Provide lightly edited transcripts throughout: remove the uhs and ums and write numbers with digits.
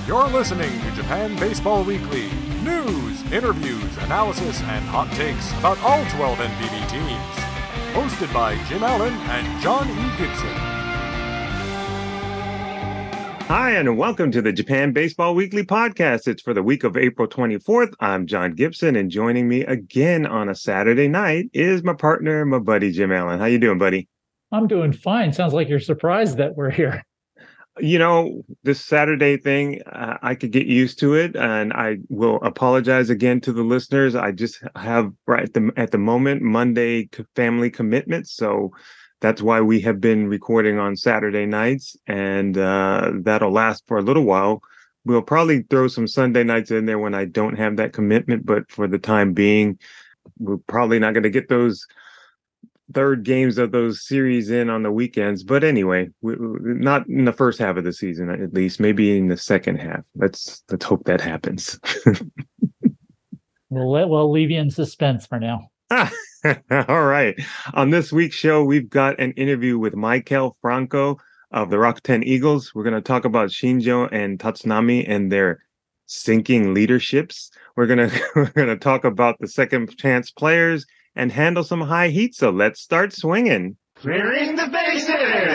You're listening to Japan Baseball Weekly. News, interviews, analysis, and hot takes about all 12 NPB teams. Hosted by Jim Allen and John E. Gibson. Hi, and welcome to the Japan Baseball Weekly podcast. It's for the week of April 24th. I'm John Gibson, and joining me again on a Saturday night is my partner, my buddy, Jim Allen. How you doing, buddy? I'm doing fine. Sounds like you're surprised that we're here. You know, this Saturday thing, I could get used to it, and I will apologize again to the listeners. I just have at the moment Monday family commitments, so that's why we have been recording on Saturday nights, and that'll last for a little while. We'll probably throw some Sunday nights in there when I don't have that commitment, but for the time being, we're probably not going to get those third games of those series in on the weekends. But anyway, not in the first half of the season, at least. Maybe in the second half. Let's hope that happens. We'll leave you in suspense for now. All right. On this week's show, we've got an interview with Maikel Franco of the Rakuten Eagles. We're going to talk about Shinjo and Tatsunami and their sinking leaderships. We're going to talk about the second chance players and handle some high heat. So let's start swinging. Clearing the bases!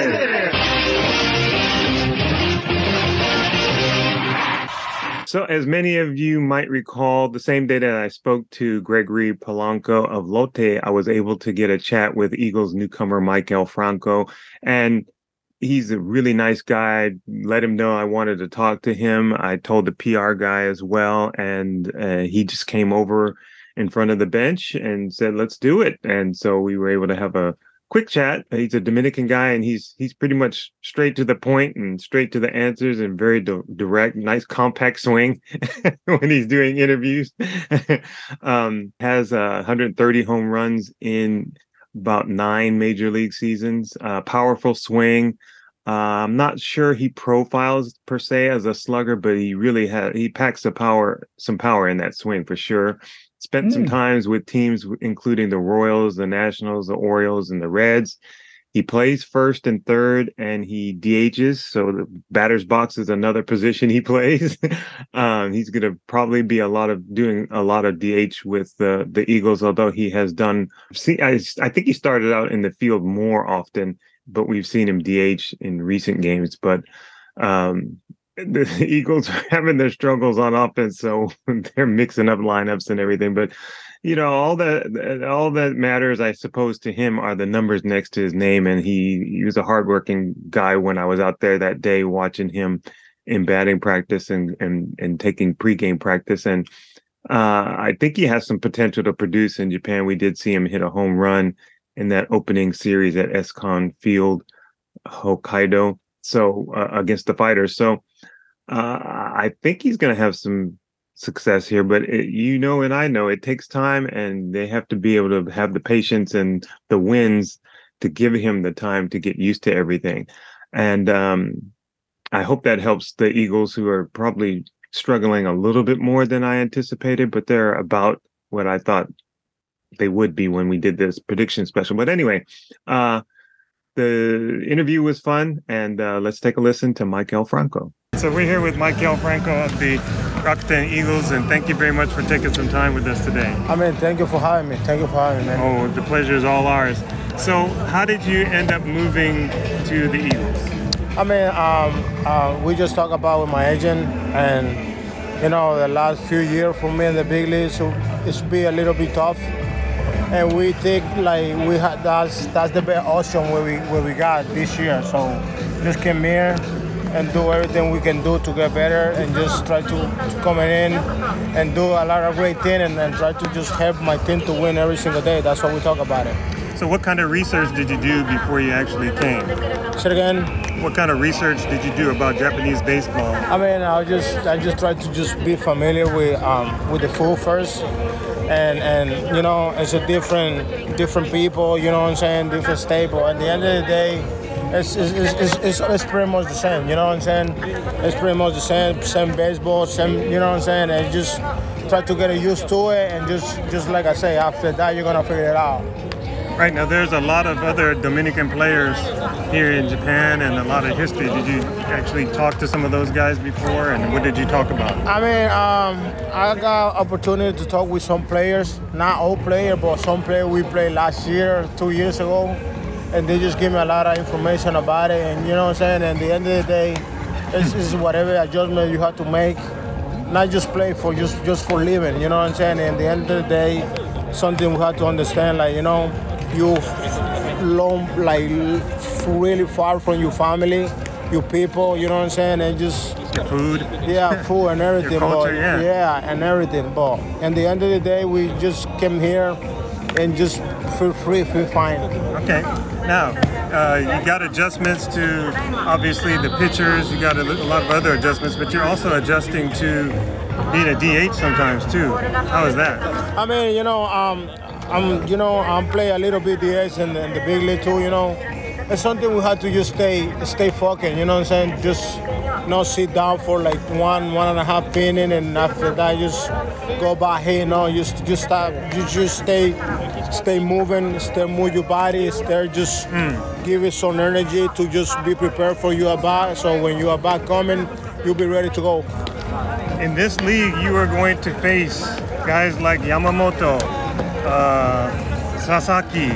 So as many of you might recall, the same day that I spoke to Gregory Polanco of Lotte, I was able to get a chat with Eagles newcomer Maikel Franco. And he's a really nice guy. Let him know I wanted to talk to him. I told the PR guy as well. And he just came over in front of the bench and said, let's do it. And so we were able to have a quick chat. He's a Dominican guy, and he's pretty much straight to the point and straight to the answers and very direct, nice compact swing when he's doing interviews. Has 130 home runs in about 9 major league seasons. Powerful swing. I'm not sure he profiles per se as a slugger, but he packs some power in that swing for sure. Spent some times with teams including the Royals, the Nationals, the Orioles, and the Reds. He plays first and third, and he DHs. So the batter's box is another position he plays. He's going to probably be doing a lot of DH with the Eagles, although he has done. I think he started out in the field more often, but we've seen him DH in recent games. But the Eagles are having their struggles on offense, so they're mixing up lineups and everything. But you know, all that matters, I suppose, to him are the numbers next to his name. And he was a hardworking guy when I was out there that day watching him in batting practice and taking pregame practice. And I think he has some potential to produce in Japan. We did see him hit a home run in that opening series at Escon Field, Hokkaido, so against the Fighters. So I think he's going to have some success here, but and I know it takes time, and they have to be able to have the patience and the wins to give him the time to get used to everything. And I hope that helps the Eagles, who are probably struggling a little bit more than I anticipated, but they're about what I thought they would be when we did this prediction special. But anyway, the interview was fun, and let's take a listen to Maikel Franco. So we're here with Maikel Franco of the Rakuten Eagles, and thank you very much for taking some time with us today. Thank you for having me. Man. Oh, the pleasure is all ours. So how did you end up moving to the Eagles? We just talked about with my agent, and the last few years for me in the big leagues, so it's been a little bit tough. And we think that's the best option where we got this year. So just came here and do everything we can do to get better, and just try to come in and do a lot of great things, and try to just help my team to win every single day. That's what we talk about it. So what kind of research did you do before you actually came? Say it again. What kind of research did you do about Japanese baseball? I just tried to just be familiar with the food first. And it's a different people, different staple. At the end of the day, it's pretty much the same, It's pretty much the same baseball, and just try to get used to it, and just like I say, after that you're gonna figure it out. Right, now there's a lot of other Dominican players here in Japan and a lot of history. Did you actually talk to some of those guys before, and what did you talk about? I mean, I got opportunity to talk with some players, not all players, but some players we played last year, 2 years ago, and they just give me a lot of information about it. And you know what I'm saying? At the end of the day, it's whatever adjustment you have to make, not just play for just for living. You know what I'm saying? And at the end of the day, something we have to understand, like, you know, you long, like really far from your family, your people, you know what I'm saying, and just your food. Yeah, food and everything. Your culture, but, yeah, and everything. But at the end of the day, we just came here and just feel free, feel fine. Okay. Now, you got adjustments to obviously the pitchers. You got a lot of other adjustments, but you're also adjusting to being a DH sometimes too. How is that? I mean, I'm play a little bit DH in the big league too. You know, it's something we have to just stay focused. You know what I'm saying? Just not sit down for like one and a half inning, and after that just go back here. You know, just stop. You just stay moving, move your body, just give it some energy to just be prepared for your bat. So when you are back coming, you'll be ready to go. In this league, you are going to face guys like Yamamoto, Sasaki,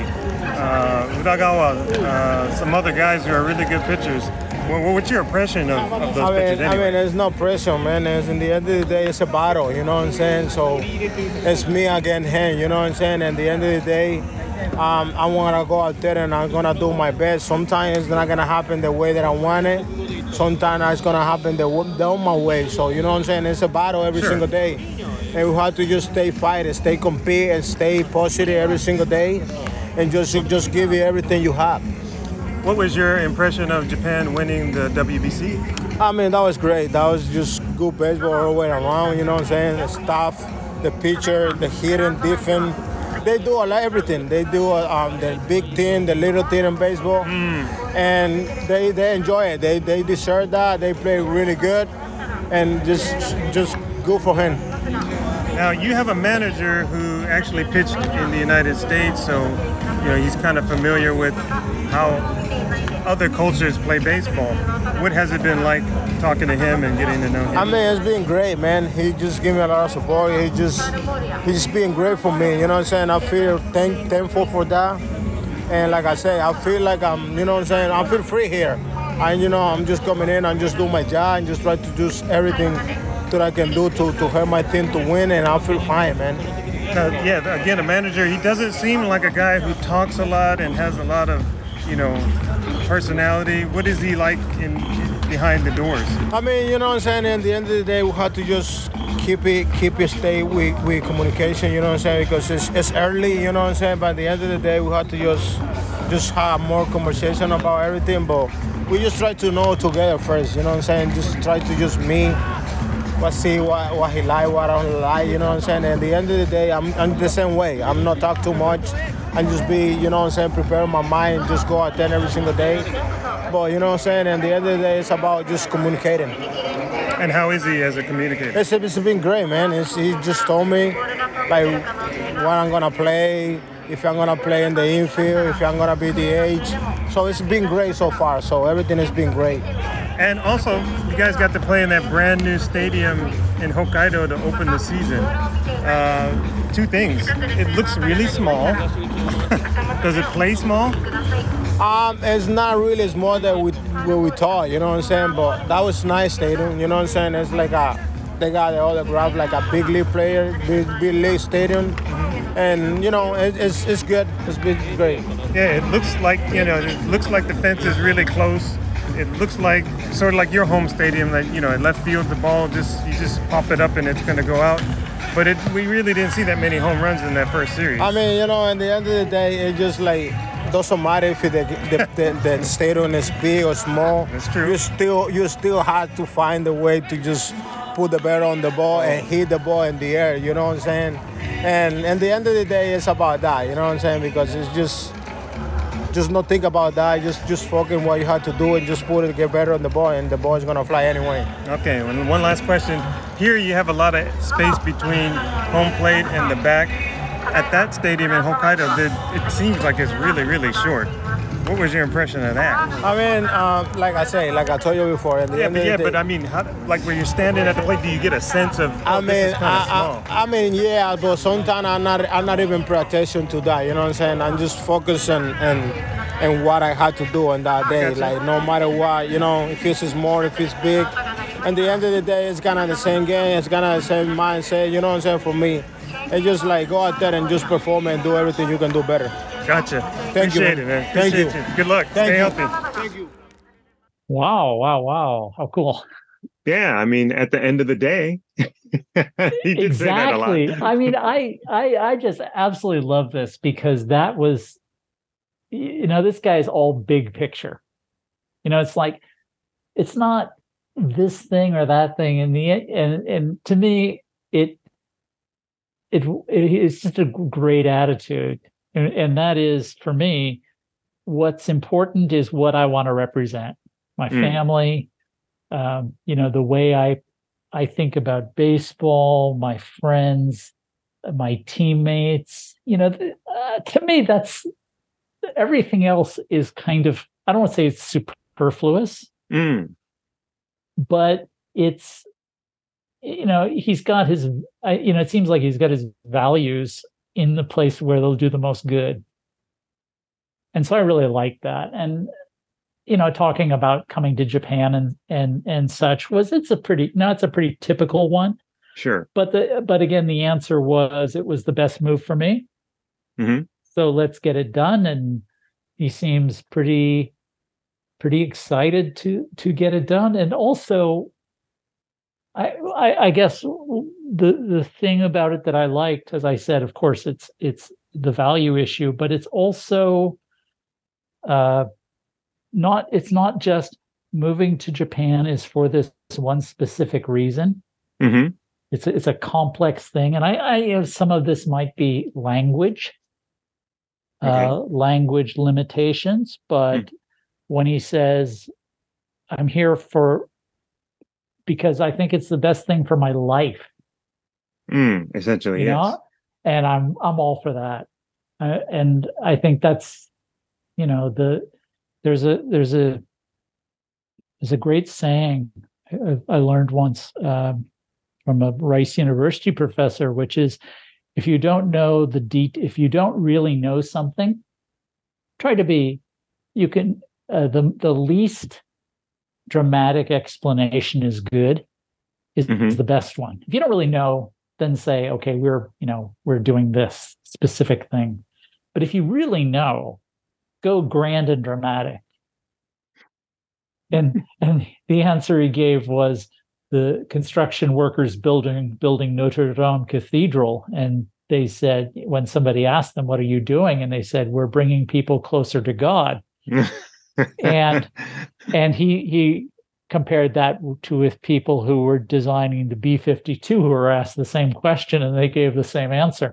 Uragawa, some other guys who are really good pitchers. What's your impression of those pitchers anyway? I mean, there's no pressure, man. In the end of the day, it's a battle, you know what I'm saying? So it's me against him, you know what I'm saying? At the end of the day, I want to go out there and I'm going to do my best. Sometimes it's not going to happen the way that I want it. Sometimes it's going to happen the my way. So, you know what I'm saying? It's a battle every single day. And we have to just stay fighting, stay compete, and stay positive every single day. And just give it everything you have. What was your impression of Japan winning the WBC? I mean, that was great. That was just good baseball all the way around, you know what I'm saying? The staff, the pitcher, the hitting, defense. They do a lot everything. They do the big team, the little team in baseball. And they enjoy it. They deserve that. They play really good. And just good for him. Now, you have a manager who actually pitched in the United States, so he's kind of familiar with how other cultures play baseball. What has it been like talking to him and getting to know him? I mean, it's been great, man. He just gave me a lot of support. He's just been great for me, you know what I'm saying? I feel thankful for that. And like I say, I feel like I'm, you know what I'm saying? I feel free here. And, I'm just coming in and just do my job and just try to do everything that I can do to help my team to win, and I feel fine, man. Again, a manager, he doesn't seem like a guy who talks a lot and has a lot of, personality. What is he like behind the doors? I mean, you know what I'm saying? At the end of the day, we have to just keep it stay with communication, you know what I'm saying? Because it's early, you know what I'm saying? But at the end of the day, we have to just have more conversation about everything. But we just try to know together first, you know what I'm saying? Just try to just meet. See what he like, what I don't like, you know what I'm saying? And at the end of the day, I'm the same way. I'm not talk too much and just be, you know what I'm saying, prepare my mind, just go out there every single day. But, you know what I'm saying, at the end of the day, it's about just communicating. And how is he as a communicator? It's been great, man. He just told me, like, what I'm going to play, if I'm going to play in the infield, if I'm going to be DH. So it's been great so far. So everything has been great. And also, you guys got to play in that brand new stadium in Hokkaido to open the season. Two things. It looks really small. Does it play small? It's not really small that we thought, you know what I'm saying? But that was nice stadium, you know what I'm saying? It's like they got the autograph like a big league player, big league stadium. And, it's good. It's been great. Yeah, it looks like, the fence is really close. It looks like sort of like your home stadium, like, in left field, the ball you just pop it up and it's going to go out. But we really didn't see that many home runs in that first series. I mean, at the end of the day, it just like doesn't matter if the stadium is big or small. That's true. You still have to find a way to just put the bat on the ball and hit the ball in the air. You know what I'm saying? And at the end of the day, it's about that. You know what I'm saying? Because it's just not think about that. Just focus what you have to do and just put it, get better on the ball, and the ball is gonna fly anyway. Okay. One last question. Here you have a lot of space between home plate and the back. at that stadium in Hokkaido, it seems like it's really, really short. What was your impression of that? I mean, like I told you before. But I mean, like when you're standing at the plate, do you get a sense of? This is kind of small. I mean, yeah, but sometimes I'm not even pay attention to that. You know what I'm saying? I'm just focusing and what I had to do on that day. Gotcha. Like no matter what, if it's small, if it's big. At the end of the day, it's kind of the same game. It's kind of the same mindset. You know what I'm saying? For me, it's just like go out there and just perform and do everything you can do better. Gotcha. Appreciate it, man. Thank you. Good luck. Stay healthy. Thank you. Wow. How cool. Yeah, I mean, at the end of the day, he did say that a lot. I mean, I just absolutely love this because that was, this guy is all big picture. It's like, it's not this thing or that thing. And to me, it's just a great attitude. And that is, for me, what's important is what I want to represent. My family, the way I think about baseball, my friends, my teammates. To me, that's everything else is kind of, I don't want to say it's superfluous, but it's, he's got his, it seems like he's got his values in the place where they'll do the most good. And so I really like that. And, talking about coming to Japan and such it's a pretty typical one. Sure. But again, the answer was, it was the best move for me. Mm-hmm. So let's get it done. And he seems pretty excited to get it done. And also, I guess the thing about it that I liked, as I said, of course, it's the value issue, but it's also it's not just moving to Japan is for this one specific reason. Mm-hmm. It's a complex thing, and I some of this might be language, language limitations, but when he says, "I'm here because I think it's the best thing for my life," essentially, yes. And I'm all for that, and I think that's there's a great saying I learned once from a Rice University professor, which is, if you don't know if you don't really know something, try to be. You can the least dramatic explanation is good. Is the best one. If you don't really know, then say, okay, we're doing this specific thing. But if you really know, go grand and dramatic. And the answer he gave was the construction workers building Notre Dame Cathedral. And they said, when somebody asked them, what are you doing? And they said, we're bringing people closer to God. and he compared that to with people who were designing the B-52 who were asked the same question and they gave the same answer.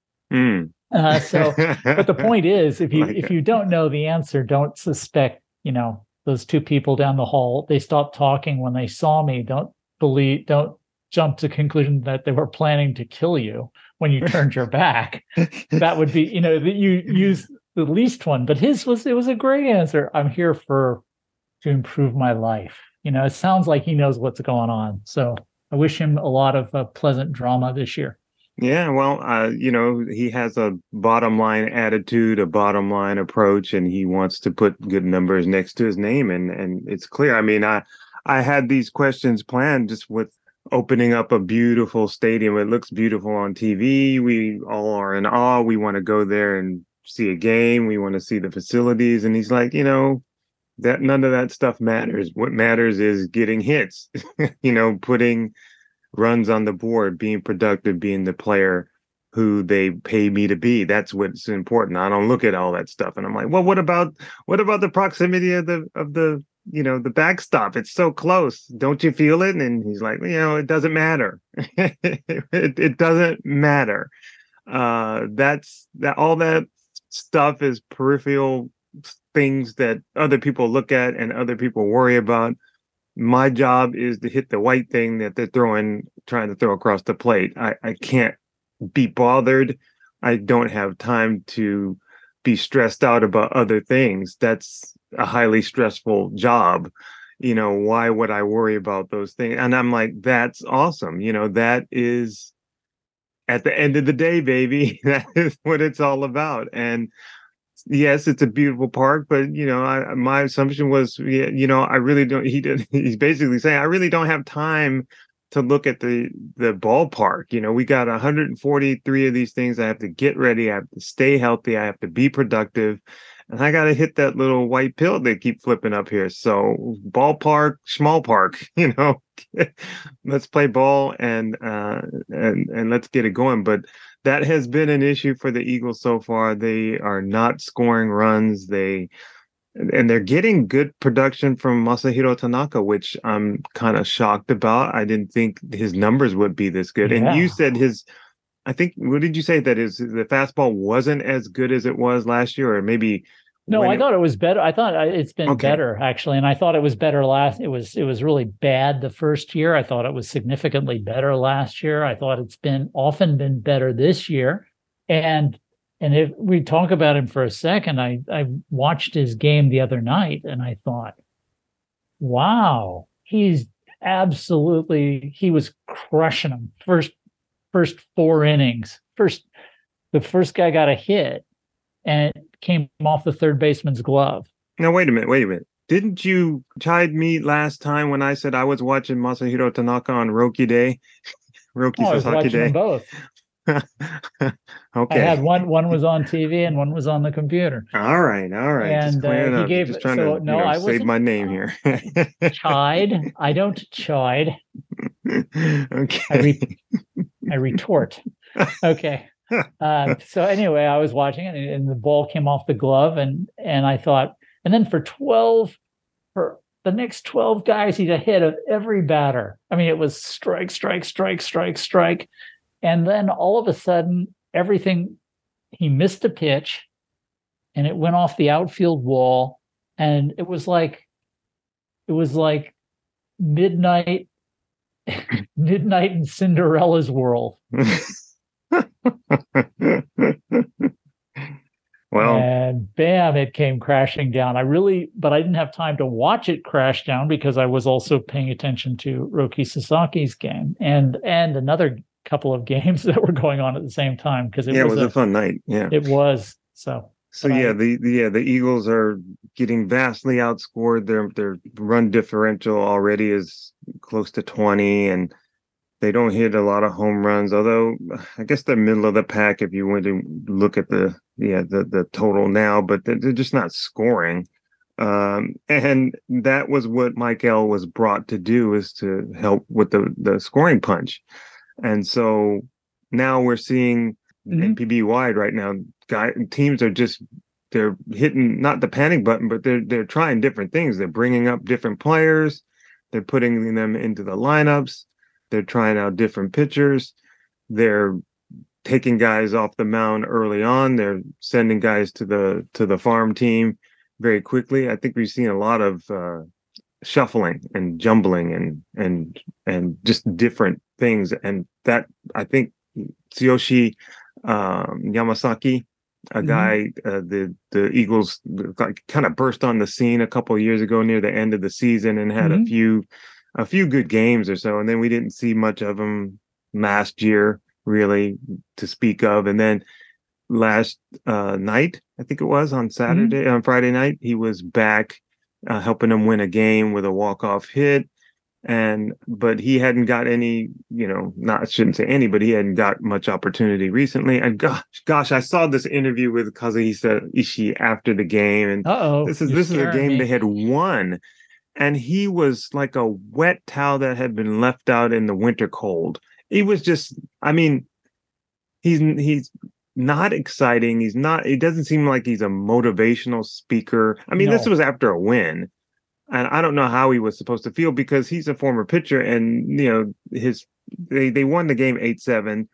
But the point is, if you don't know the answer, don't suspect, those two people down the hall, they stopped talking when they saw me. Don't jump to the conclusion that they were planning to kill you when you turned your back. That would be, that you use the least one. But it was a great answer. I'm here to improve my life. It sounds like he knows what's going on. So I wish him a lot of pleasant drama this year. Yeah, well, he has a bottom line attitude, a bottom line approach, and he wants to put good numbers next to his name. And it's clear. I mean, I had these questions planned just with opening up a beautiful stadium. It looks beautiful on TV. We all are in awe. We want to go there and see a game. We want to see the facilities. And he's like, that none of that stuff matters. What matters is getting hits, putting runs on the board, being productive, being the player who they pay me to be. That's what's important. I don't look at all that stuff. And I'm like, well, what about the proximity of the backstop? It's so close. Don't you feel it? And he's like, it doesn't matter. it doesn't matter. All that stuff is peripheral things that other people look at and other people worry about. My job is to hit the white thing that they're trying to throw across the plate. I can't be bothered I don't have time to be stressed out about other things. That's a highly stressful job. Why would I worry about those things? And I'm like, that's awesome. That is, at the end of the day, baby, that is what it's all about. And yes, it's a beautiful park, but my assumption was, I really don't. He's basically saying, I really don't have time to look at the ballpark. We got 143 of these things. I have to get ready. I have to stay healthy. I have to be productive, and I got to hit that little white pill they keep flipping up here. So ballpark, small park. Let's play ball and let's get it going. But that has been an issue for the Eagles so far. They are not scoring runs. They're getting good production from Masahiro Tanaka, which I'm kind of shocked about. I didn't think his numbers would be this good. Yeah. And you said what did you say, that the fastball wasn't as good as it was last year, or maybe? No, I thought it was better. I thought it's been better, actually. And I thought it was better it was really bad the first year. I thought it was significantly better last year. I thought it's often been better this year. And if we talk about him for a second, I watched his game the other night and I thought, wow, he was crushing them. First 4 innings. The first guy got a hit and it came off the third baseman's glove. Now, wait a minute. Didn't you chide me last time when I said I was watching Masahiro Tanaka on Roki Day? Roki I was Sasaki watching Day? them both. Okay. I had one was on TV and one was on the computer. All right. And just trying to save my name here. Chide. I don't chide. Okay. I retort. Okay. So anyway, I was watching it and the ball came off the glove and I thought, and then for the next 12 guys, he's ahead of every batter. I mean, it was strike, strike, strike, strike, strike. And then all of a sudden, he missed a pitch and it went off the outfield wall. And it was like midnight in Cinderella's world. Well, and bam, it came crashing down. But I didn't have time to watch it crash down because I was also paying attention to Roki Sasaki's game and another couple of games that were going on at the same time because it was a fun night. Yeah, it was. So the Eagles are getting vastly outscored. Their run differential already is close to 20, and they don't hit a lot of home runs. Although I guess they're middle of the pack if you want to look at the total now, but they're just not scoring. And that was what Michael was brought to do, is to help with the scoring punch. And so now we're seeing NPB wide right now. Teams are they're hitting not the panic button, but they're trying different things. They're bringing up different players. They're putting them into the lineups. They're trying out different pitchers. They're taking guys off the mound early on. They're sending guys to the farm team very quickly. I think we've seen a lot of shuffling and jumbling and just different things. And that, I think, Tsuyoshi Yamasaki, a guy, the Eagles kind of burst on the scene a couple of years ago near the end of the season and had a few good games or so, and then we didn't see much of him last year, really, to speak of. And then last night, I think it was on Friday night, he was back helping them win a game with a walk-off hit. But he hadn't got any, I shouldn't say any, but he hadn't got much opportunity recently. And gosh, I saw this interview with Kazuhisa Ishii after the game, and this is a game they had won. And he was like a wet towel that had been left out in the winter cold. He was just, he's not exciting. It doesn't seem like he's a motivational speaker. This was after a win. And I don't know how he was supposed to feel, because he's a former pitcher, and they won the game 8-7.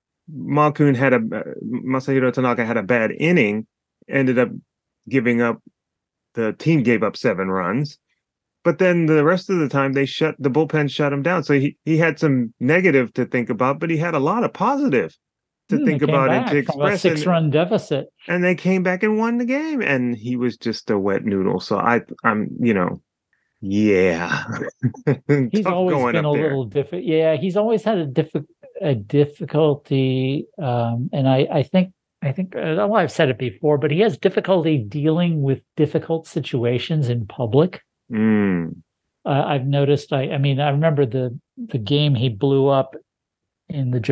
Masahiro Tanaka had a bad inning, ended up the team gave up 7 runs. But then the rest of the time the bullpen shut him down. So he had some negative to think about, but he had a lot of positive to think about and to from a express. 6-run deficit. And they came back and won the game, and he was just a wet noodle. So I'm, yeah. He's always been a little difficult. Yeah, he's always had a difficulty, and I think well, I've said it before, but he has difficulty dealing with difficult situations in public. I've noticed. I mean, I remember the game he blew up in the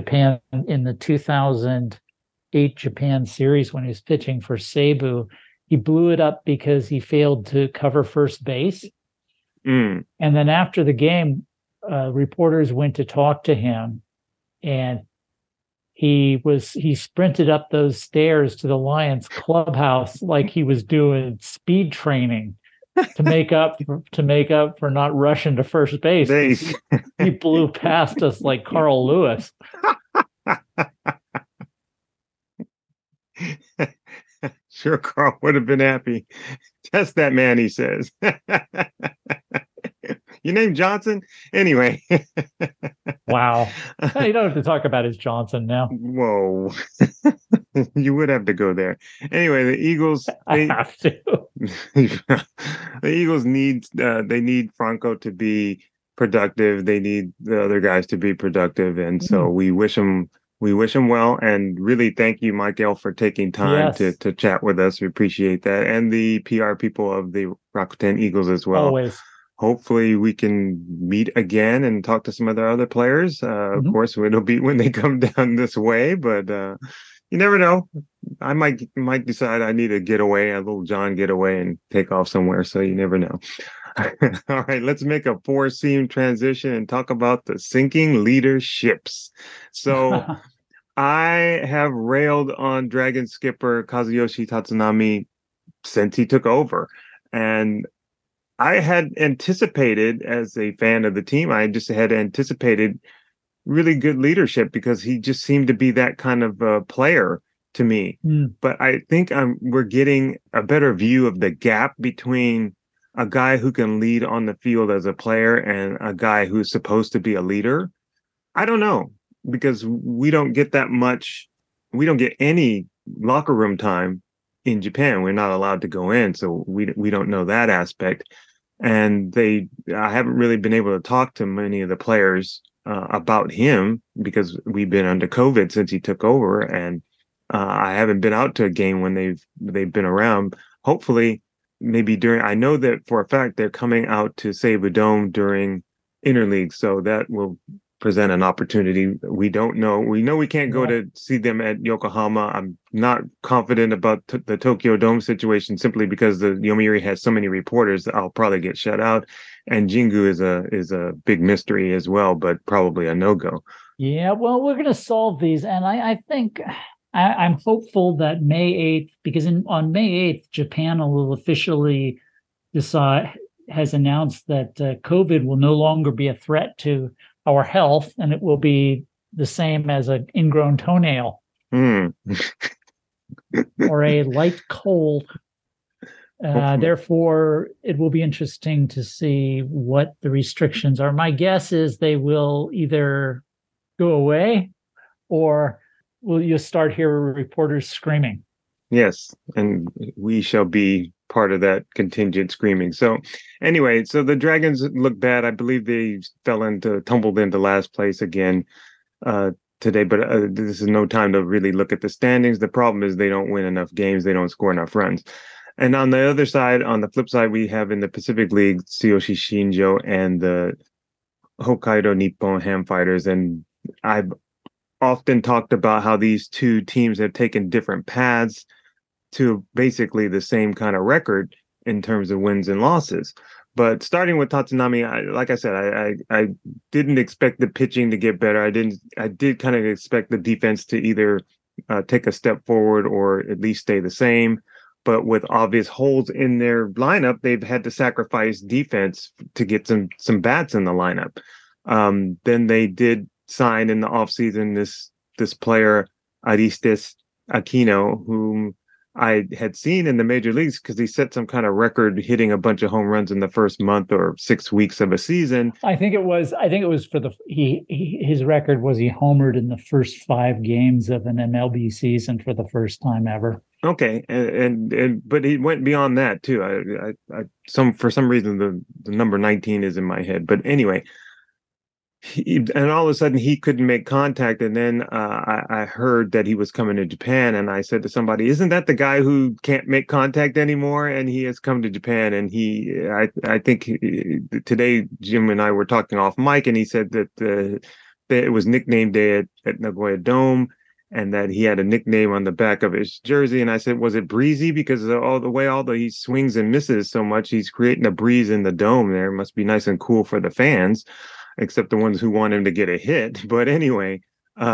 2008 Japan series when he was pitching for Seibu. He blew it up because he failed to cover first base. And then after the game, reporters went to talk to him, and he sprinted up those stairs to the Lions clubhouse like he was doing speed training to make up for not rushing to first base. He blew past us like Carl Lewis. Sure, Carl would have been happy. Test that man, he says. Your name Johnson? Anyway. Wow. You don't have to talk about his Johnson now. Whoa. You would have to go there. Anyway, the Eagles. I have to. The Eagles need Franco to be productive. They need the other guys to be productive. And so we wish him well, and really thank you, Michael, for taking time to chat with us. We appreciate that. And the PR people of the Rakuten Eagles as well. Always. Hopefully we can meet again and talk to some other players. Of course, it'll be when they come down this way, but you never know. I might decide I need a getaway, a little John getaway, and take off somewhere. So you never know. All right, let's make a 4-seam transition and talk about the sinking leaderships. So I have railed on Dragon skipper Kazuyoshi Tatsunami since he took over. And I had anticipated, as a fan of the team, I just had anticipated really good leadership because he just seemed to be that kind of player to me. But I think we're getting a better view of the gap between a guy who can lead on the field as a player and a guy who's supposed to be a leader. I don't know, because we don't get that much. We don't get any locker room time in Japan. We're not allowed to go in, so we don't know that aspect. And I haven't really been able to talk to many of the players about him because we've been under COVID since he took over, and I haven't been out to a game when they've been around. Hopefully, maybe I know that for a fact they're coming out to Seibu Dome during interleague, so that will present an opportunity. We don't know. We know we can't go to see them at Yokohama. I'm not confident about the Tokyo Dome situation simply because the Yomiuri has so many reporters that I'll probably get shut out. And Jingu is a big mystery as well, but probably a no-go. Yeah, well, we're going to solve these. And I think I'm hopeful that May 8th, because on May 8th, Japan will officially has announced that COVID will no longer be a threat to our health, and it will be the same as an ingrown toenail or a light cold. Therefore, it will be interesting to see what the restrictions are. My guess is they will either go away, or will you start hearing reporters screaming? Yes, and we shall be part of that contingent screaming. So anyway, so the Dragons look bad. I believe they tumbled into last place again today, but this is no time to really look at the standings. The problem is they don't win enough games. They don't score enough runs. And on the other side, on the flip side, we have in the Pacific League, Tsuyoshi Shinjo and the Hokkaido Nippon Ham Fighters. And I've often talked about how these two teams have taken different paths to basically the same kind of record in terms of wins and losses. But starting with Tatsunami, like I said, I didn't expect the pitching to get better. I did kind of expect the defense to either take a step forward or at least stay the same. But with obvious holes in their lineup, they've had to sacrifice defense to get some bats in the lineup. Then they did sign in the offseason this player, Aristes Aquino, whom I had seen in the major leagues because he set some kind of record hitting a bunch of home runs in the first month or 6 weeks of a season. I think it was for his record was he homered in the first 5 games of an MLB season for the first time ever. Okay, and but he went beyond that too. For some reason the number 19 is in my head, but anyway, and all of a sudden he couldn't make contact, and then I heard that he was coming to Japan, and I said to somebody, "Isn't that the guy who can't make contact anymore?" And he has come to Japan, and I think today Jim and I were talking off mic, and he said that it was nickname day at Nagoya Dome, and that he had a nickname on the back of his jersey. And I said, "Was it breezy?" Because although he swings and misses so much, he's creating a breeze in the dome there. It must be nice and cool for the fans, except the ones who want him to get a hit. But anyway,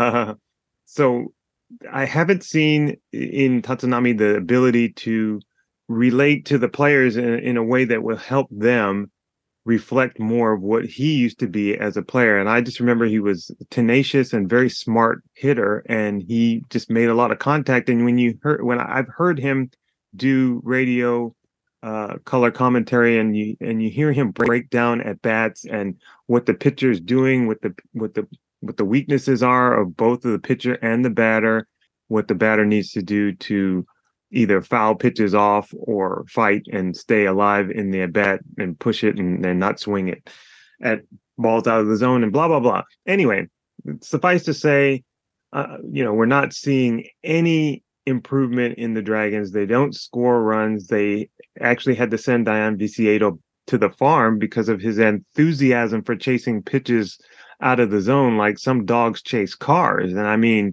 so I haven't seen in Tatsunami the ability to relate to the players in a way that will help them reflect more of what he used to be as a player. And I just remember he was tenacious and very smart hitter, and he just made a lot of contact. And when I've heard him do radio color commentary, and you hear him break down at bats and what the pitcher is doing, what the weaknesses are of both of the pitcher and the batter, what the batter needs to do to either foul pitches off or fight and stay alive in the at bat and push it and not swing it at balls out of the zone and blah blah blah. Anyway, suffice to say, we're not seeing any improvement in the Dragons. They don't score runs. They actually had to send Dayan Viciedo to the farm because of his enthusiasm for chasing pitches out of the zone like some dogs chase cars. And I mean,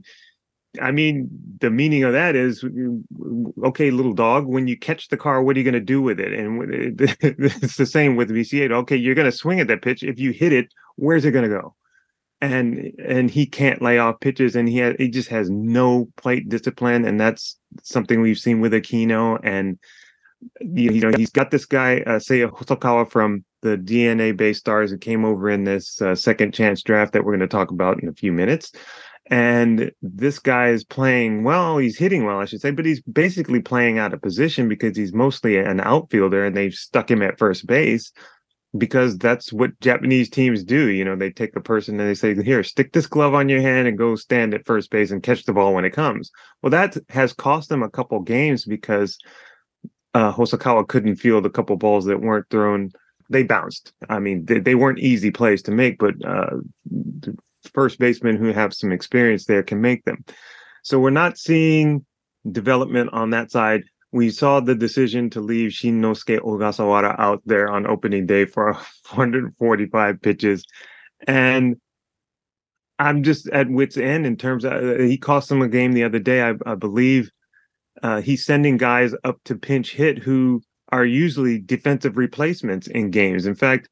the meaning of that is, okay, little dog, when you catch the car, what are you going to do with it? And it's the same with Viciedo. Okay, you're going to swing at that pitch. If you hit it, where's it going to go? And he can't lay off pitches, and he just has no plate discipline, and that's something we've seen with Aquino. And he's got this guy Seiya Hosokawa from the DNA-based Stars who came over in this second chance draft that we're going to talk about in a few minutes. And this guy is playing well. He's hitting well, I should say, but he's basically playing out of position because he's mostly an outfielder, and they've stuck him at first base because that's what Japanese teams do. They take a person and they say, "Here, stick this glove on your hand and go stand at first base and catch the ball when it comes." Well, that has cost them a couple games because Hosokawa couldn't field a couple balls that weren't thrown. They bounced. I mean, they weren't easy plays to make, but first basemen who have some experience there can make them. So we're not seeing development on that side. We saw the decision to leave Shinnosuke Ogasawara out there on opening day for 445 pitches. And I'm just at wit's end in terms of, he cost them a game the other day. I believe he's sending guys up to pinch hit who are usually defensive replacements in games. In fact,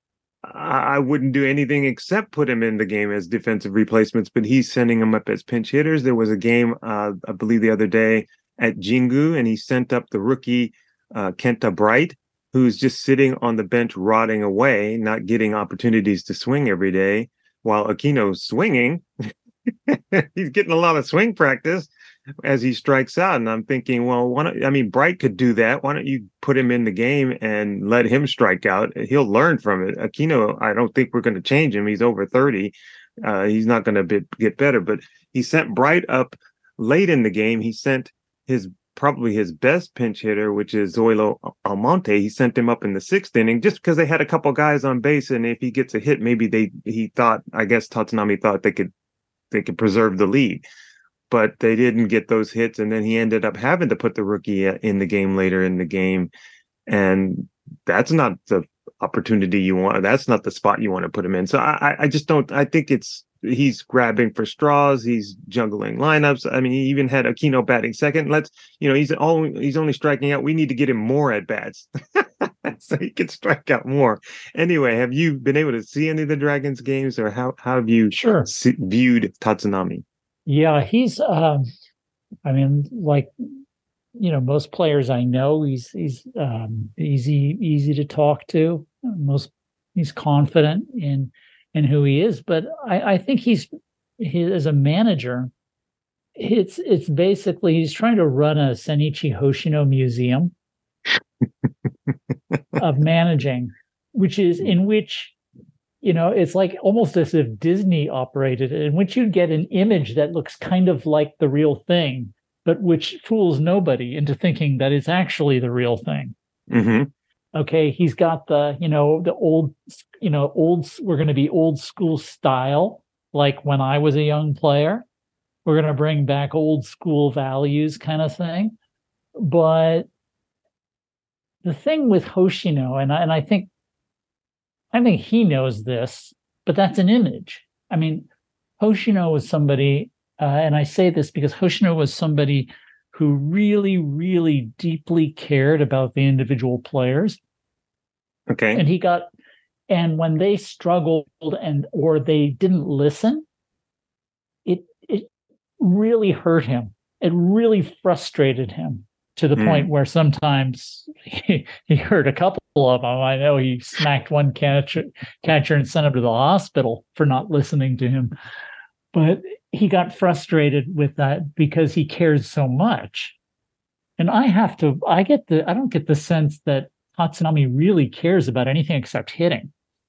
I wouldn't do anything except put him in the game as defensive replacements, but he's sending them up as pinch hitters. There was a game, I believe the other day at Jingu, and he sent up the rookie Kenta Bright, who's just sitting on the bench rotting away, not getting opportunities to swing every day, while Aquino's swinging. He's getting a lot of swing practice as he strikes out. And I'm thinking, well, Bright could do that. Why don't you put him in the game and let him strike out? He'll learn from it. Aquino, I don't think we're going to change him. He's over 30. He's not going to get better. But he sent Bright up late in the game. He sent probably his best pinch hitter, which is Zoilo Almonte. He sent him up in the 6th inning just because they had a couple guys on base. And if he gets a hit, maybe Tatsunami thought they could preserve the lead. But they didn't get those hits, and then he ended up having to put the rookie in the game later in the game, and that's not the opportunity you want. That's not the spot you want to put him in. So I just don't. I think he's grabbing for straws. He's juggling lineups. I mean, he even had Aquino batting second. He's only striking out. We need to get him more at bats so he can strike out more. Anyway, have you been able to see any of the Dragons games, or how have you viewed Tatsunami? Yeah, he's most players I know, he's easy to talk to. He's confident in who he is, but I think he's as a manager, it's basically he's trying to run a Senichi Hoshino museum of managing, which is in which, it's like almost as if Disney operated it, in which you get an image that looks kind of like the real thing, but which fools nobody into thinking that it's actually the real thing. Mm-hmm. Okay, he's got the old, we're going to be old school style, like when I was a young player. We're going to bring back old school values kind of thing. But the thing with Hoshino, and I think he knows this, but that's an image. I mean, Hoshino was somebody, and I say this because Hoshino was somebody who really, really deeply cared about the individual players. Okay. And when they struggled or they didn't listen, it really hurt him. It really frustrated him to the point where sometimes he hurt a couple of them. I know he smacked one catcher and sent him to the hospital for not listening to him. But he got frustrated with that because he cares so much. And I don't get the sense that Tatsunami really cares about anything except hitting.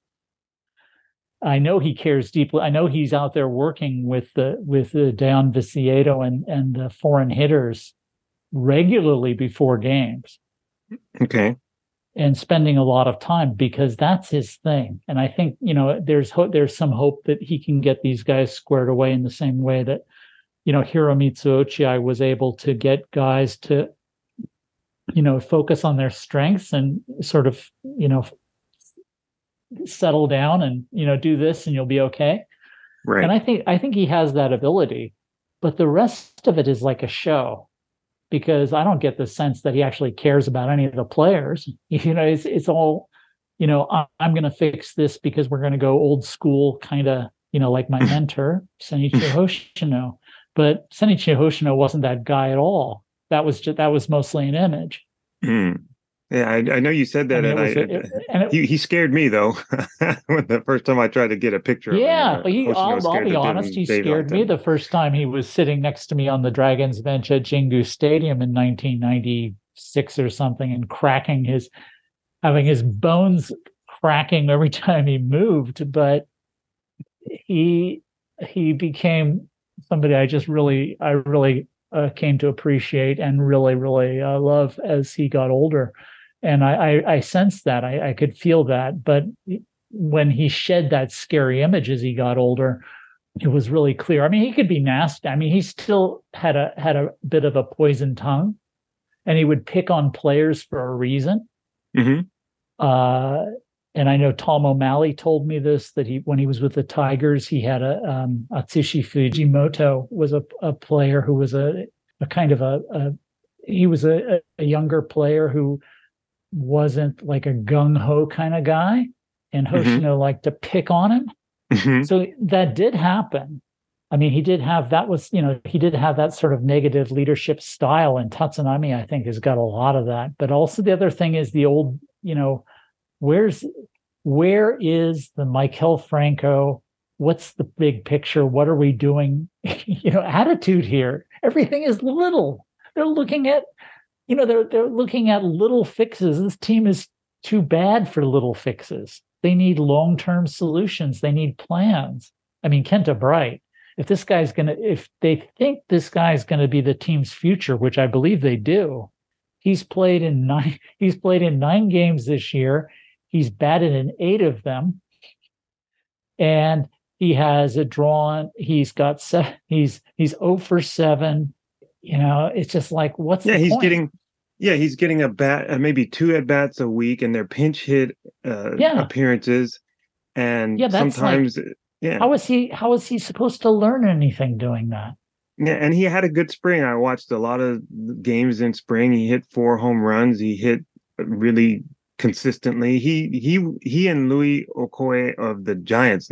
I know he cares deeply. I know he's out there working with the Dayon Viciedo and the foreign hitters regularly before games. Okay. And spending a lot of time because that's his thing. And I think, there's some hope that he can get these guys squared away in the same way that, Hiromitsu Ochiai was able to get guys to, focus on their strengths and sort of, settle down and, do this and you'll be okay. Right. And I think he has that ability, but the rest of it is like a show. Because I don't get the sense that he actually cares about any of the players. It's all, I'm going to fix this because we're going to go old school, kind of, like my mentor, Senichi Hoshino. But Senichi Hoshino wasn't that guy at all. That was mostly an image. Mm. Yeah, I know you said that, he scared me though. The first time I tried to get a picture of him. I'll be honest, he scared me the first time he was sitting next to me on the Dragons bench at Jingu Stadium in 1996 or something, and having his bones cracking every time he moved. But he became somebody I really came to appreciate and really, really love as he got older. And I sensed that. I could feel that. But when he shed that scary image as he got older, it was really clear. I mean, he could be nasty. I mean, he still had a bit of a poison tongue, and he would pick on players for a reason. Mm-hmm. And I know Tom O'Malley told me this, that when he was with the Tigers, he had Atsushi Fujimoto was a player who was a kind of he was a younger player who wasn't like a gung-ho kind of guy, and Hoshino liked to pick on him. Mm-hmm. So that did happen. I mean, he did have that sort of negative leadership style, and Tatsunami, I think, has got a lot of that. But also the other thing is the old, where is the Maikel Franco? What's the big picture? What are we doing? Attitude here. Everything is little. They're looking at, they're looking at little fixes. This team is too bad for little fixes. They need long-term solutions. They need plans. I mean, Kenta Bright, if they think this guy's going to be the team's future, which I believe they do, he's played in 9 games this year. He's batted in 8 of them, and he has he's got he's 0 for 7. It's just like, what's the point? He's getting a bat, maybe 2 at bats a week, and they're pinch hit appearances. And sometimes, how is he supposed to learn anything doing that? Yeah, and he had a good spring. I watched a lot of games in spring. He hit 4 home runs. He hit really consistently. He and Louis Okoye of the Giants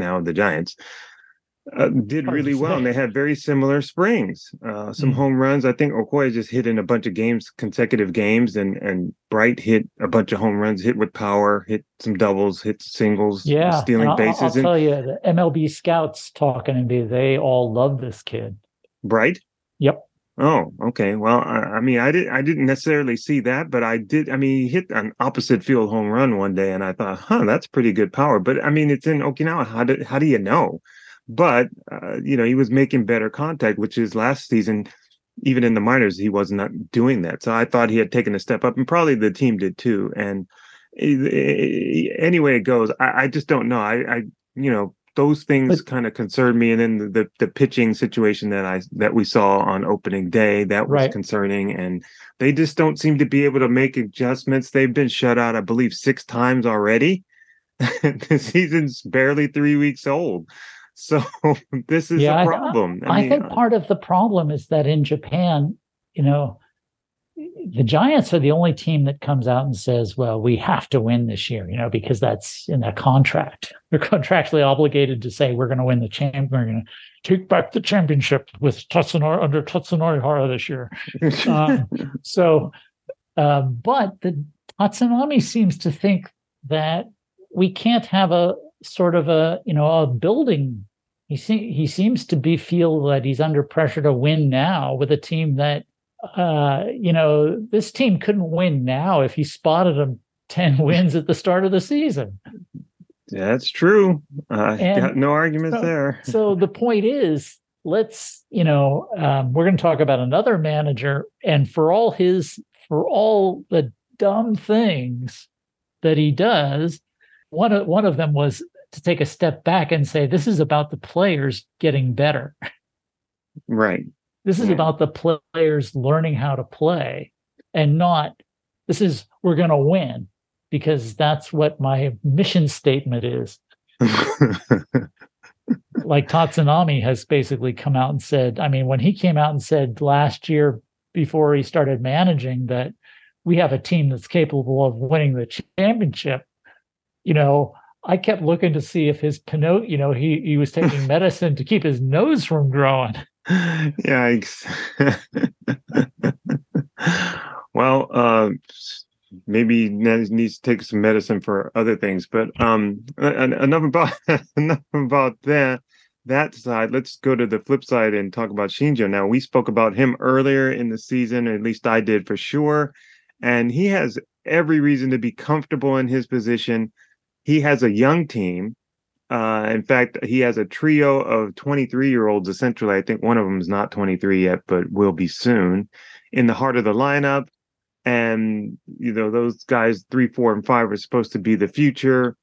did really well, and they had very similar springs. Some home runs. I think Okoye just hit in a bunch of consecutive games, and Bright hit a bunch of home runs, hit with power, hit some doubles, hit singles, stealing bases. I'll tell you, the MLB scouts talking to me, they all love this kid. Bright? Yep. Oh, okay. Well, I mean, I didn't necessarily see that, but I did. I mean, he hit an opposite field home run one day, and I thought, huh, that's pretty good power. But I mean, it's in Okinawa. How do you know? But he was making better contact, which is last season, even in the minors, he was not doing that. So I thought he had taken a step up, and probably the team did too. And anyway it goes, I just don't know. Those things kind of concerned me, and then the pitching situation that we saw on opening day, that was concerning, and they just don't seem to be able to make adjustments. They've been shut out, I believe, 6 times already. The season's barely 3 weeks old, so this is a problem. I think part of the problem is that in Japan, the Giants are the only team that comes out and says, well, we have to win this year, because that's in their contract. They're contractually obligated to say, we're going to win the champ. We're going to take back the championship with under Tatsunori Hara this year. But the Tatsunami seems to think that we can't have a sort of a building. He seems to feel that he's under pressure to win now with a team that, this team couldn't win now if he spotted them 10 wins at the start of the season. That's true. Got no arguments there. So the point is, let's, we're going to talk about another manager, and for all the dumb things that he does, one of them was to take a step back and say, this is about the players getting better. Right. This is about the players learning how to play, and not, we're going to win, because that's what my mission statement is. Like Tatsunami has basically come out and said, when he came out and said last year before he started managing that we have a team that's capable of winning the championship, I kept looking to see if his he was taking medicine to keep his nose from growing. Yikes. Well, maybe he needs to take some medicine for other things, but enough about that side. Let's go to the flip side and talk about Shinjo. Now, we spoke about him earlier in the season, or at least I did for sure, and he has every reason to be comfortable in his position. He has a young team. In fact, he has a trio of 23-year-olds, essentially. I think one of them is not 23 yet, but will be soon, in the heart of the lineup. And, those guys, 3, 4, and 5 are supposed to be the future.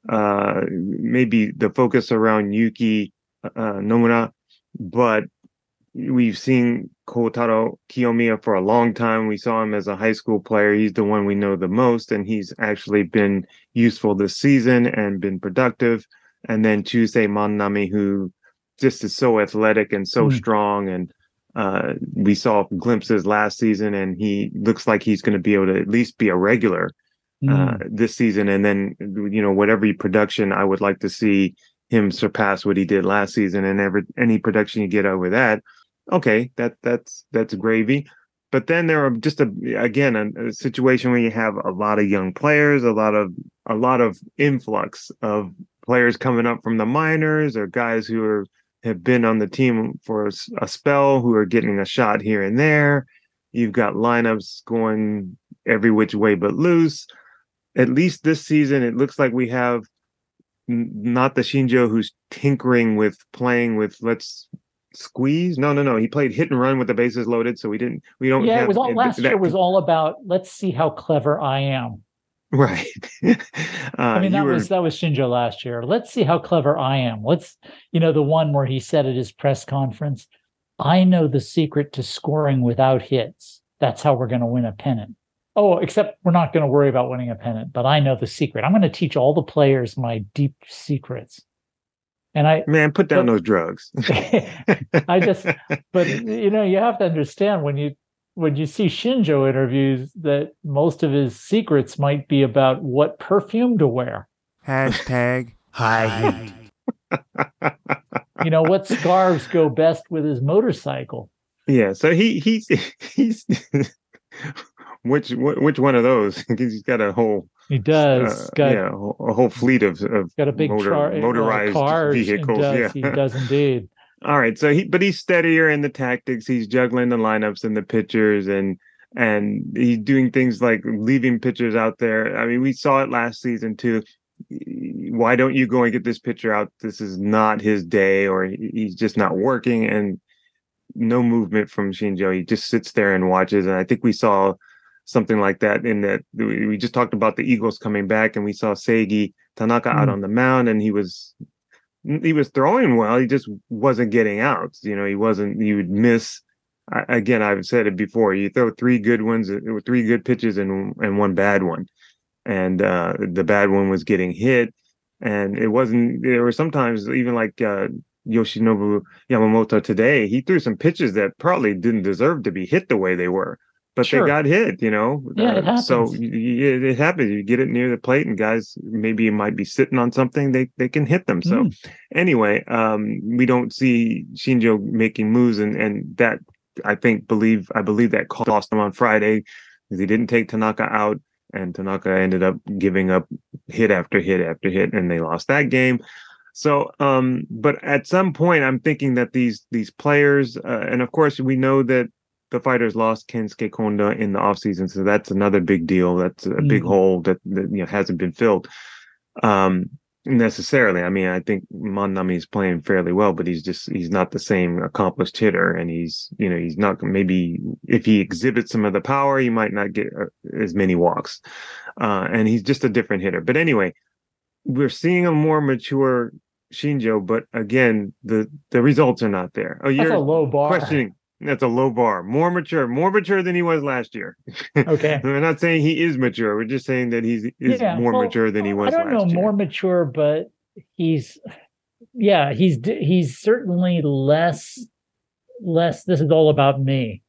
Maybe the focus around Yuki Nomura. But we've seen Kotaro Kiyomiya for a long time. We saw him as a high school player. He's the one we know the most, and he's actually been useful this season and been productive. And then Chusei Manami, who just is so athletic and so strong. And we saw glimpses last season, and he looks like he's going to be able to at least be a regular this season. And then, whatever production, I would like to see him surpass what he did last season. And any production you get over that, okay, that's gravy. But then there are just a situation where you have a lot of young players, a lot of influx of players coming up from the minors, or guys who have been on the team for a spell who are getting a shot here and there. You've got lineups going every which way but loose. At least this season, it looks like we have not the Shinjo who's tinkering with playing with let's squeeze. No. He played hit and run with the bases loaded, so we don't. Yeah, it was all last year was all about let's see how clever I am. Right. that was Shinjo last year. Let's see how clever I am. The one where he said at his press conference, I know the secret to scoring without hits. That's how we're going to win a pennant. Oh, except we're not going to worry about winning a pennant, but I know the secret. I'm going to teach all the players my deep secrets. And put down those drugs. You have to understand when you see Shinjo interviews that most of his secrets might be about what perfume to wear. Hashtag high heat. What scarves go best with his motorcycle. Yeah, so he's which one of those? He's got a whole. He does. A whole fleet of got a big motorized cars vehicles. He does indeed. All right, so he's steadier in the tactics. He's juggling the lineups and the pitchers, and he's doing things like leaving pitchers out there. I mean, we saw it last season too. Why don't you go and get this pitcher out? This is not his day, or he's just not working, and no movement from Shinjo. He just sits there and watches. And I think we saw something like that in that we just talked about the Eagles coming back, and we saw Seiji Tanaka out on the mound, and he was throwing well. He just wasn't getting out. You know, he would miss. Again, I've said it before. You throw three good ones, three good pitches and one bad one. And the bad one was getting hit. And it wasn't, there were sometimes even like Yoshinobu Yamamoto today, he threw some pitches that probably didn't deserve to be hit the way they were. But they got hit, you know. Yeah, it happens. So it happens. You get it near the plate, and guys maybe might be sitting on something. They can hit them. So anyway, we don't see Shinjo making moves, and that I believe that cost him on Friday because he didn't take Tanaka out, and Tanaka ended up giving up hit after hit after hit, and they lost that game. So, but at some point, I'm thinking that these players, and of course, we know that the Fighters lost Kensuke Konda in the offseason, so that's another big deal. That's a big hole that hasn't been filled necessarily. I mean, I think Manami is playing fairly well, but he's not the same accomplished hitter, and he's not, maybe if he exhibits some of the power, he might not get as many walks, and he's just a different hitter. But anyway, we're seeing a more mature Shinjo, but again, the results are not there. Oh, That's a low bar. Questioning. That's a low bar. More mature than he was last year. Okay. We're not saying he is mature. We're just saying that he's more mature than he was last year. I don't know, more mature, but he's certainly less, this is all about me.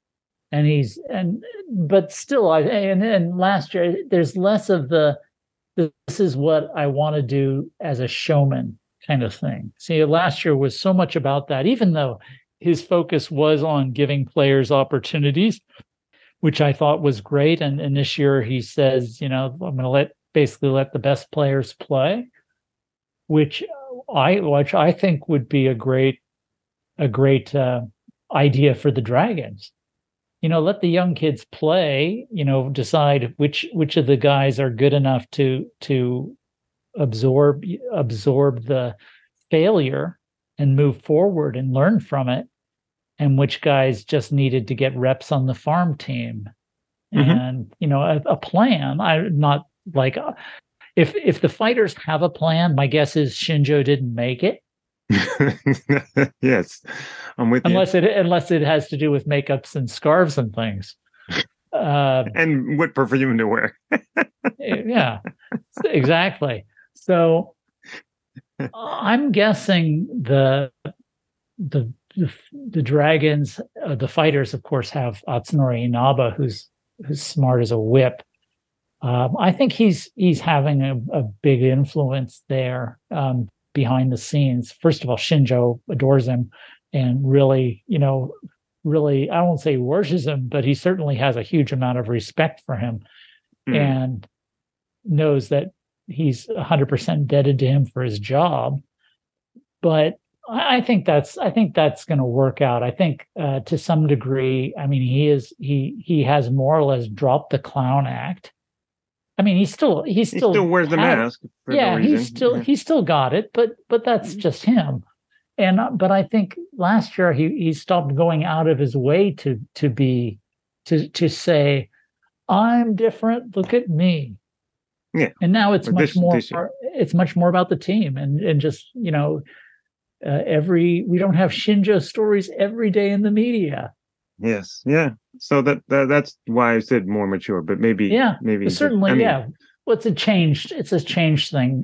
But still, and last year, there's less of this is what I want to do as a showman kind of thing. See, last year was so much about that, even though his focus was on giving players opportunities, which I thought was great. And this year he says, I'm going to let the best players play, which I think would be a great idea for the Dragons. Let the young kids play, decide which of the guys are good enough to absorb the failure and move forward and learn from it, and which guys just needed to get reps on the farm team. And a plan. I'm not like, if the Fighters have a plan, my guess is Shinjo didn't make it. Yes, I'm with you. Unless it has to do with makeups and scarves and things, and what perfume to wear. Yeah, exactly. So I'm guessing the Dragons, the Fighters, of course, have Atsunori Inaba, who's smart as a whip. I think he's having a big influence there behind the scenes. First of all, Shinjo adores him and really, I won't say worships him, but he certainly has a huge amount of respect for him and knows that he's 100% indebted to him for his job. But I think that's going to work out. I think to some degree, I mean, he has more or less dropped the clown act. I mean, he still wears the mask. Yeah, he still got it, but that's just him. But I think last year he stopped going out of his way to say, I'm different. Look at me. Yeah. And now it's much more about the team and just, we don't have Shinjo stories every day in the media. Yes. Yeah. So that's why I said more mature, but maybe certainly. Well, it's a changed thing.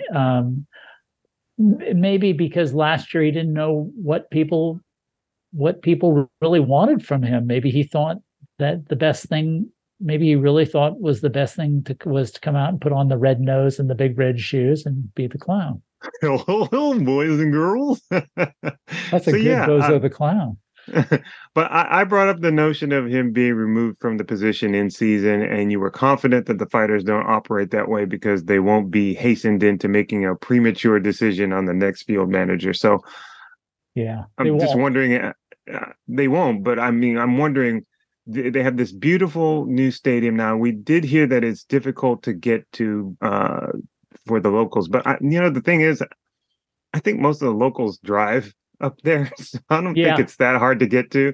Maybe because last year he didn't know what people really wanted from him. Maybe he thought that the best thing, maybe he really thought was the best thing was to come out and put on the red nose and the big red shoes and be the clown. Hello, boys and girls. That's a good Bozo the Clown. But I brought up the notion of him being removed from the position in season, and you were confident that the Fighters don't operate that way because they won't be hastened into making a premature decision on the next field manager. So Yeah, I'm just wondering, they won't, but I mean, I'm wondering, they have this beautiful new stadium now. We did hear that it's difficult to get to for the locals, but the thing is, I think most of the locals drive up there, so I don't think Yeah. it's that hard to get to.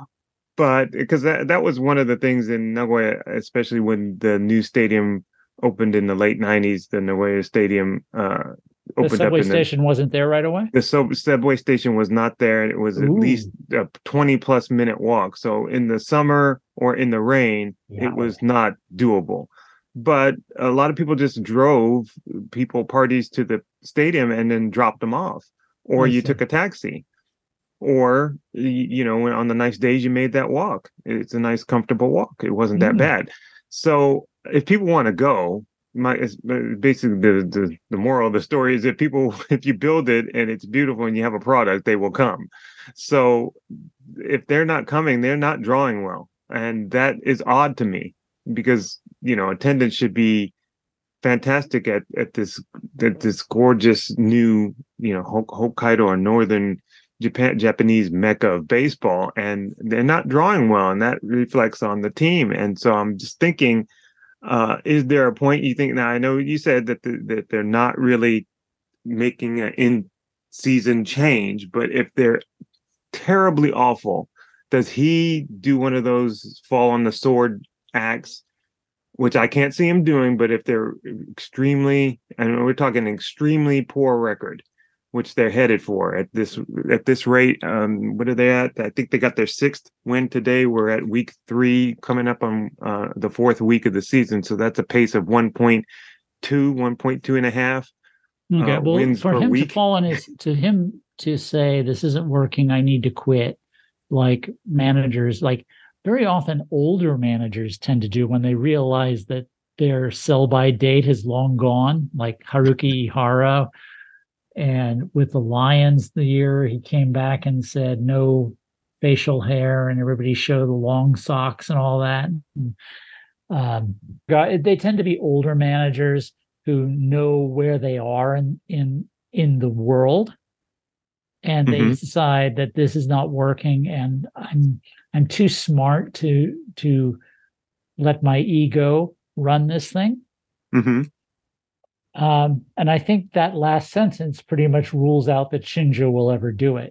But because that was one of the things in Nagoya, especially when the new stadium opened in the late '90s, the Nagoya Stadium The opened up subway in station wasn't there right away. the subway station was not there, and it was at Ooh. least a 20+ minute walk. So in the summer or in the rain, Yeah. it was not doable. But a lot of people just drove parties to the stadium and then dropped them off, or I you see. took a taxi, or on the nice days you made that walk. It's a nice, comfortable walk. It wasn't that bad. So if people want to go, basically the moral of the story is that if you build it and it's beautiful and you have a product, they will come. So if they're not coming, they're not drawing well, and that is odd to me, because attendance should be fantastic at this gorgeous new Hokkaido or northern Japanese mecca of baseball, and they're not drawing well, and that reflects on the team. And so I'm just thinking, is there a point you think? Now, I know you said that they're not really making an in-season change, but if they're terribly awful, does he do one of those fall on the sword acts, which I can't see him doing? But if they're extremely, and we're talking extremely poor record, which they're headed for at this rate, what are they at? I think they got their 6th win today. We're at week 3, coming up on the 4th week of the season. So that's a pace of 1.2, 1.2 and a half wins for per him week. to fall on him to say this isn't working, I need to quit. Like managers, like very often older managers tend to do when they realize that their sell-by date has long gone, like Haruki Ihara. And with the Lions the year, he came back and said no facial hair, and everybody showed the long socks and all that. They tend to be older managers who know where they are in the world, and they decide that this is not working, and I'm too smart to let my ego run this thing. And I think that last sentence pretty much rules out that Shinjo will ever do it.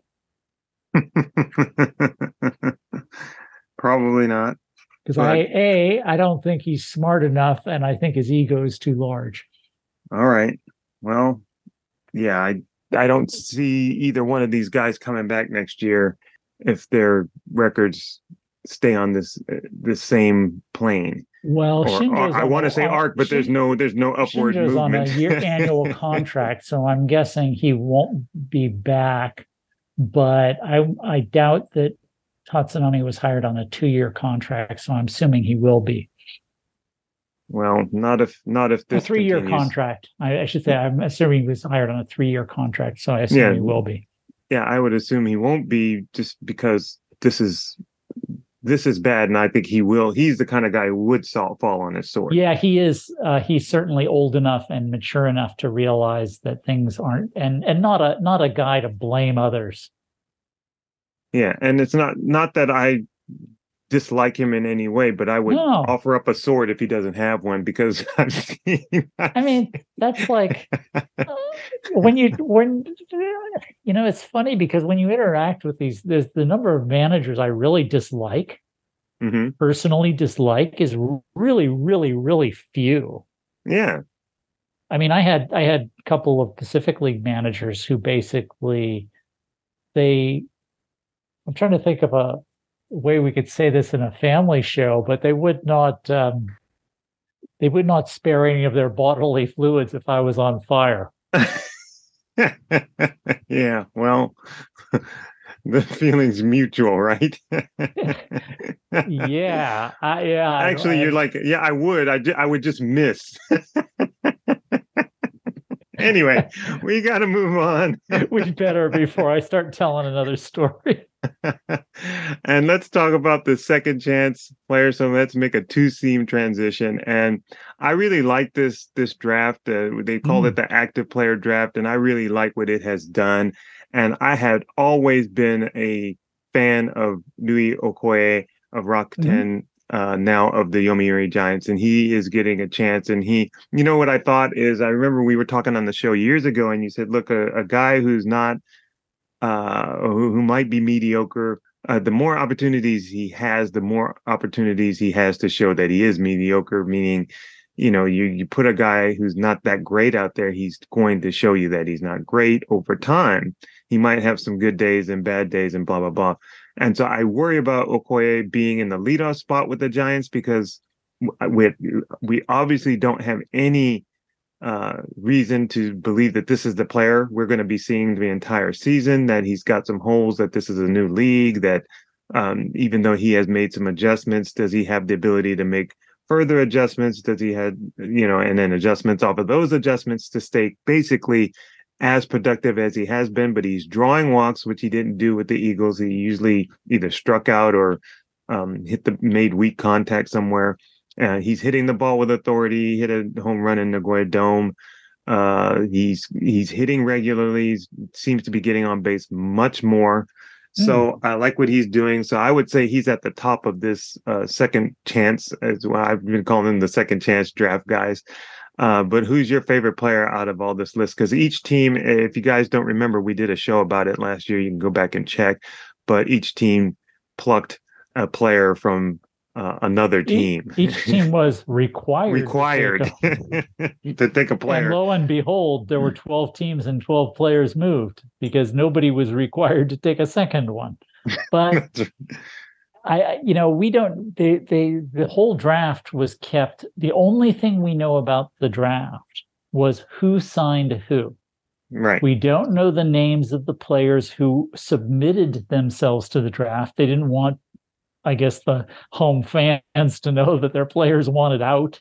Probably not. Because I don't think he's smart enough, and I think his ego is too large. All right. Well, yeah, I don't see either one of these guys coming back next year if their records stay on this same plane. Well, I want to say arc, but there's no upward Shinjo's movement. on a annual contract, so I'm guessing he won't be back. But I doubt that Tatsunami was hired on a 2-year contract, so I'm assuming he will be. Well, not if this a 3-year continues. Contract. I should say I'm assuming he was hired on a 3-year contract, so I assume he will be. Yeah, I would assume he won't be, just because this is bad, and I think he will. He's the kind of guy who would fall on his sword. Yeah, he is. He's certainly old enough and mature enough to realize that things aren't, and not a guy to blame others. Yeah, and it's not that I dislike him in any way, but I would offer up a sword if he doesn't have one, because I've seen. I mean, that's like when it's funny, because when you interact with these, there's the number of managers I really dislike, personally dislike, is really, really, really few. Yeah. I mean, I had a couple of Pacific League managers who basically I'm trying to think of a way we could say this in a family show, but they would not spare any of their bodily fluids if I was on fire. Yeah, well, the feeling's mutual, right? Yeah. Actually, you're like, yeah, I would just miss. Anyway, we got to move on. We better, before I start telling another story. And let's talk about the second chance player. So let's make a 2-seam transition. And I really like this draft. They call it the active player draft, and I really like what it has done. And I had always been a fan of Nui Okoye of Rakuten, now of the Yomiuri Giants, and he is getting a chance. And what I thought is, I remember we were talking on the show years ago, and you said, look, a guy who's not, who might be mediocre, the more opportunities he has, the more opportunities he has to show that he is mediocre, meaning, you put a guy who's not that great out there, he's going to show you that he's not great over time. He might have some good days and bad days and blah, blah, blah. And so I worry about Okoye being in the leadoff spot with the Giants because we obviously don't have any reason to believe that this is the player we're going to be seeing the entire season, that he's got some holes, that this is a new league, that even though he has made some adjustments, does he have the ability to make further adjustments? Does he have, and then adjustments off of those adjustments to stay basically as productive as he has been? But he's drawing walks, which he didn't do with the Eagles. He usually either struck out or made weak contact somewhere. He's hitting the ball with authority. He hit a home run in Nagoya Dome. He's hitting regularly. Seems to be getting on base much more. So I like what he's doing. So I would say he's at the top of this second chance, as well. I've been calling him the second chance draft guys. But who's your favorite player out of all this list? Because each team, if you guys don't remember, we did a show about it last year. You can go back and check. But each team plucked a player from another team. Each team was required to take a player. And lo and behold, there were 12 teams and 12 players moved because nobody was required to take a second one. But we don't. The whole draft was kept. The only thing we know about the draft was who signed who. Right. We don't know the names of the players who submitted themselves to the draft. They didn't want, I guess, the home fans to know that their players wanted out.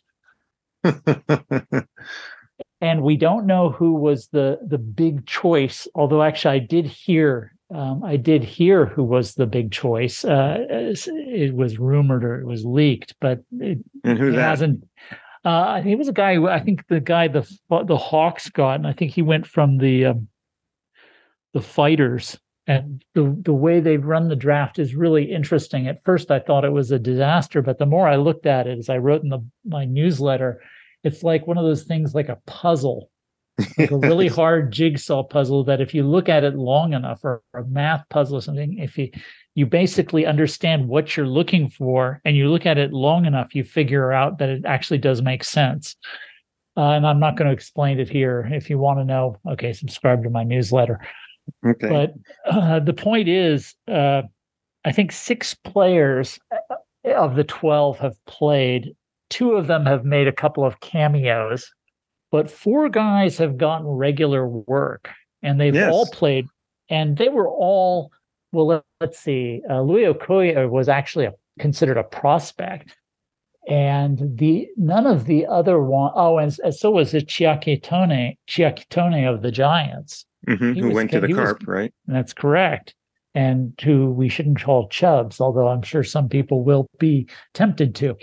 And we don't know who was the big choice, although actually I did hear who was the big choice. It was rumored or it was leaked, but it hasn't. He was a guy who, I think the Hawks got, and I think he went from the Fighters. And the way they've run the draft is really interesting. At first, I thought it was a disaster, but the more I looked at it, as I wrote in my newsletter, it's like one of those things, like a puzzle, like a really hard jigsaw puzzle that if you look at it long enough, or a math puzzle or something, if you basically understand what you're looking for and you look at it long enough, you figure out that it actually does make sense. And I'm not going to explain it here. If you want to know, okay, subscribe to my newsletter. Okay. But the point is, I think 6 players of the 12 have played. 2 of them have made a couple of cameos, but 4 guys have gotten regular work, and they've all played. And they were all, well, let's see. Louis Okoye was actually considered a prospect, and none of the other one. Oh, and so was Chiaki Tone of the Giants. Mm-hmm, who went to the Carp, right? That's correct. And who we shouldn't call Chubs, although I'm sure some people will be tempted to.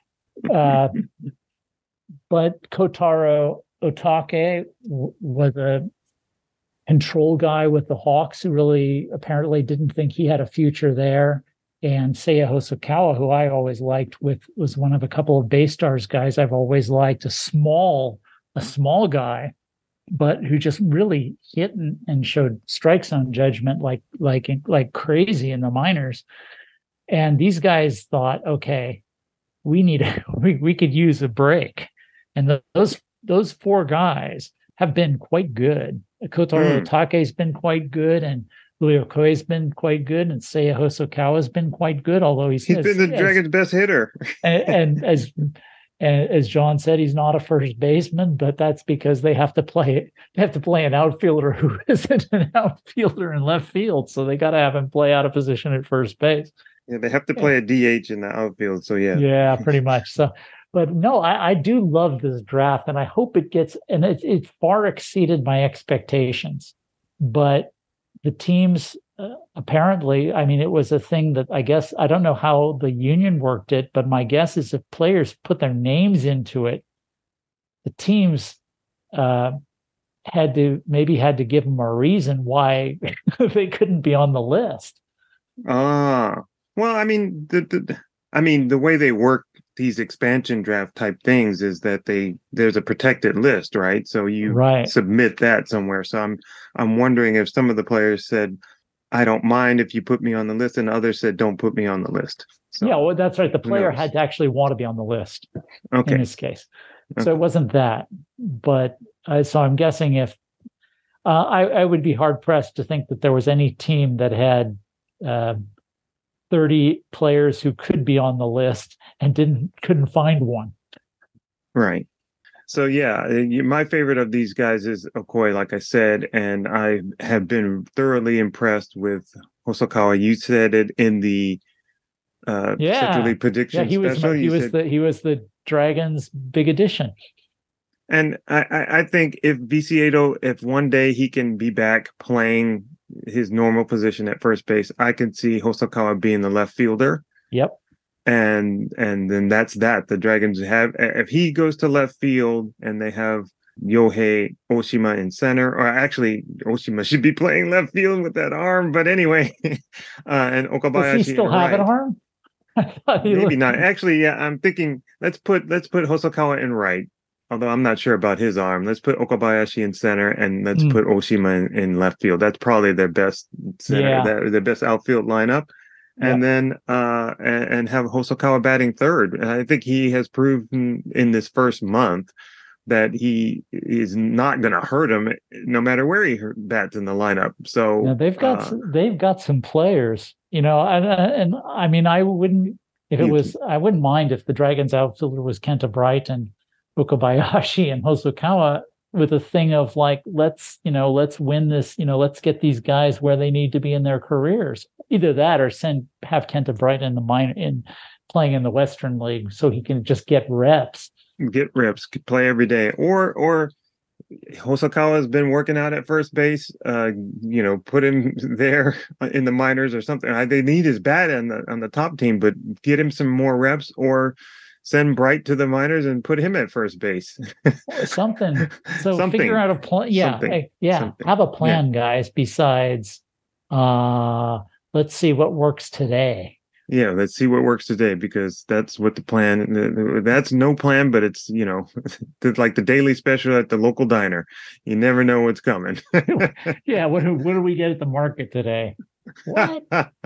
But Kotaro Otake was a control guy with the Hawks who really apparently didn't think he had a future there. And Seiya Hosokawa, who I always liked, was one of a couple of Baystars guys I've always liked, a small guy, but who just really hit and showed strike zone judgment like crazy in the minors. And these guys thought, okay, we could use a break. And those 4 guys have been quite good. Kotaro Otake's been quite good, and Louis Okoye's been quite good, and Seiya Hosokawa's been quite good, although he's been the Dragons' best hitter. and as John said, he's not a first baseman, but that's because they have to play an outfielder who isn't an outfielder in left field, so they got to have him play out of position at first base. Yeah, they have to play a DH in the outfield, so yeah. Yeah, pretty much. So, but no, I do love this draft, and I hope it gets, and it far exceeded my expectations. But the teams apparently, I mean, it was a thing that I guess, I don't know how the union worked it, but my guess is if players put their names into it, the teams had to give them a reason why they couldn't be on the list. Well, I mean, the way they work these expansion draft type things is that there's a protected list, right? So you submit that somewhere. So I'm wondering if some of the players said, I don't mind if you put me on the list, and others said, don't put me on the list. So, yeah, well, that's right. The player had to actually want to be on the list in this case. So it wasn't that. But so I'm guessing if I would be hard pressed to think that there was any team that had 30 players who could be on the list and couldn't find one. Right. So yeah, my favorite of these guys is Okoye, like I said, and I have been thoroughly impressed with Hosokawa. You said it in the Central League prediction special. He was the Dragons' big addition. And I think if Viciedo, if one day he can be back playing his normal position at first base, I can see Hosokawa being the left fielder. Yep. And then that's that. The Dragons have, if he goes to left field and they have Yohei Oshima in center, or actually Oshima should be playing left field with that arm, but anyway, and Okabayashi. Does he still have an arm? Maybe not. Actually, yeah, I'm thinking let's put Hosokawa in right. Although I'm not sure about his arm. Let's put Okabayashi in center and let's put Oshima in left field. That's probably their best center, their best outfield lineup. And then and have Hosokawa batting third. And I think he has proven in this first month that he is not going to hurt him no matter where he bats in the lineup. So now they've got some players, and I mean I wouldn't mind if the Dragons outfielder was Kenta Bright and Okabayashi and Hosokawa with a thing of like, let's win this, let's get these guys where they need to be in their careers. Either that or have Kenta Bright playing in the Western League so he can just get reps. Play every day. Or Hosokawa has been working out at first base, put him there in the minors or something. They need his bat on the top team, but get him some more reps, or send Bright to the minors and put him at first base. Something. So figure out a plan. Yeah. Have a plan, guys, besides let's see what works today. Yeah, let's see what works today, because that's what the plan. That's no plan, but it's like the daily special at the local diner. You never know what's coming. Yeah, what do we get at the market today? What?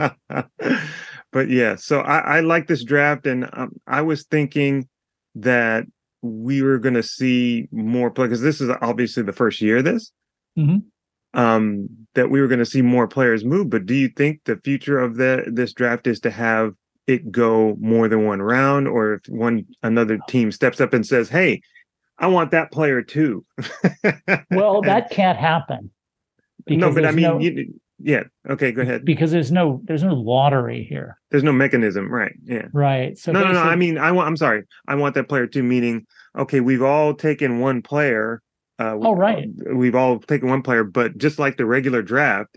But yeah, so I like this draft, and I was thinking that we were going to see more play, because this is obviously the first year of this. Mm-hmm. That we were going to see more players move. But do you think the future of this draft is to have it go more than one round, or if another team steps up and says, "Hey, I want that player too"? Well, that can't happen. No, but I mean, yeah. Okay, go ahead. Because there's no lottery here. There's no mechanism, right? Yeah. Right. So no. I mean, I'm sorry. I want that player too. Meaning, okay, we've all taken one player. Right. We've all taken one player, but just like the regular draft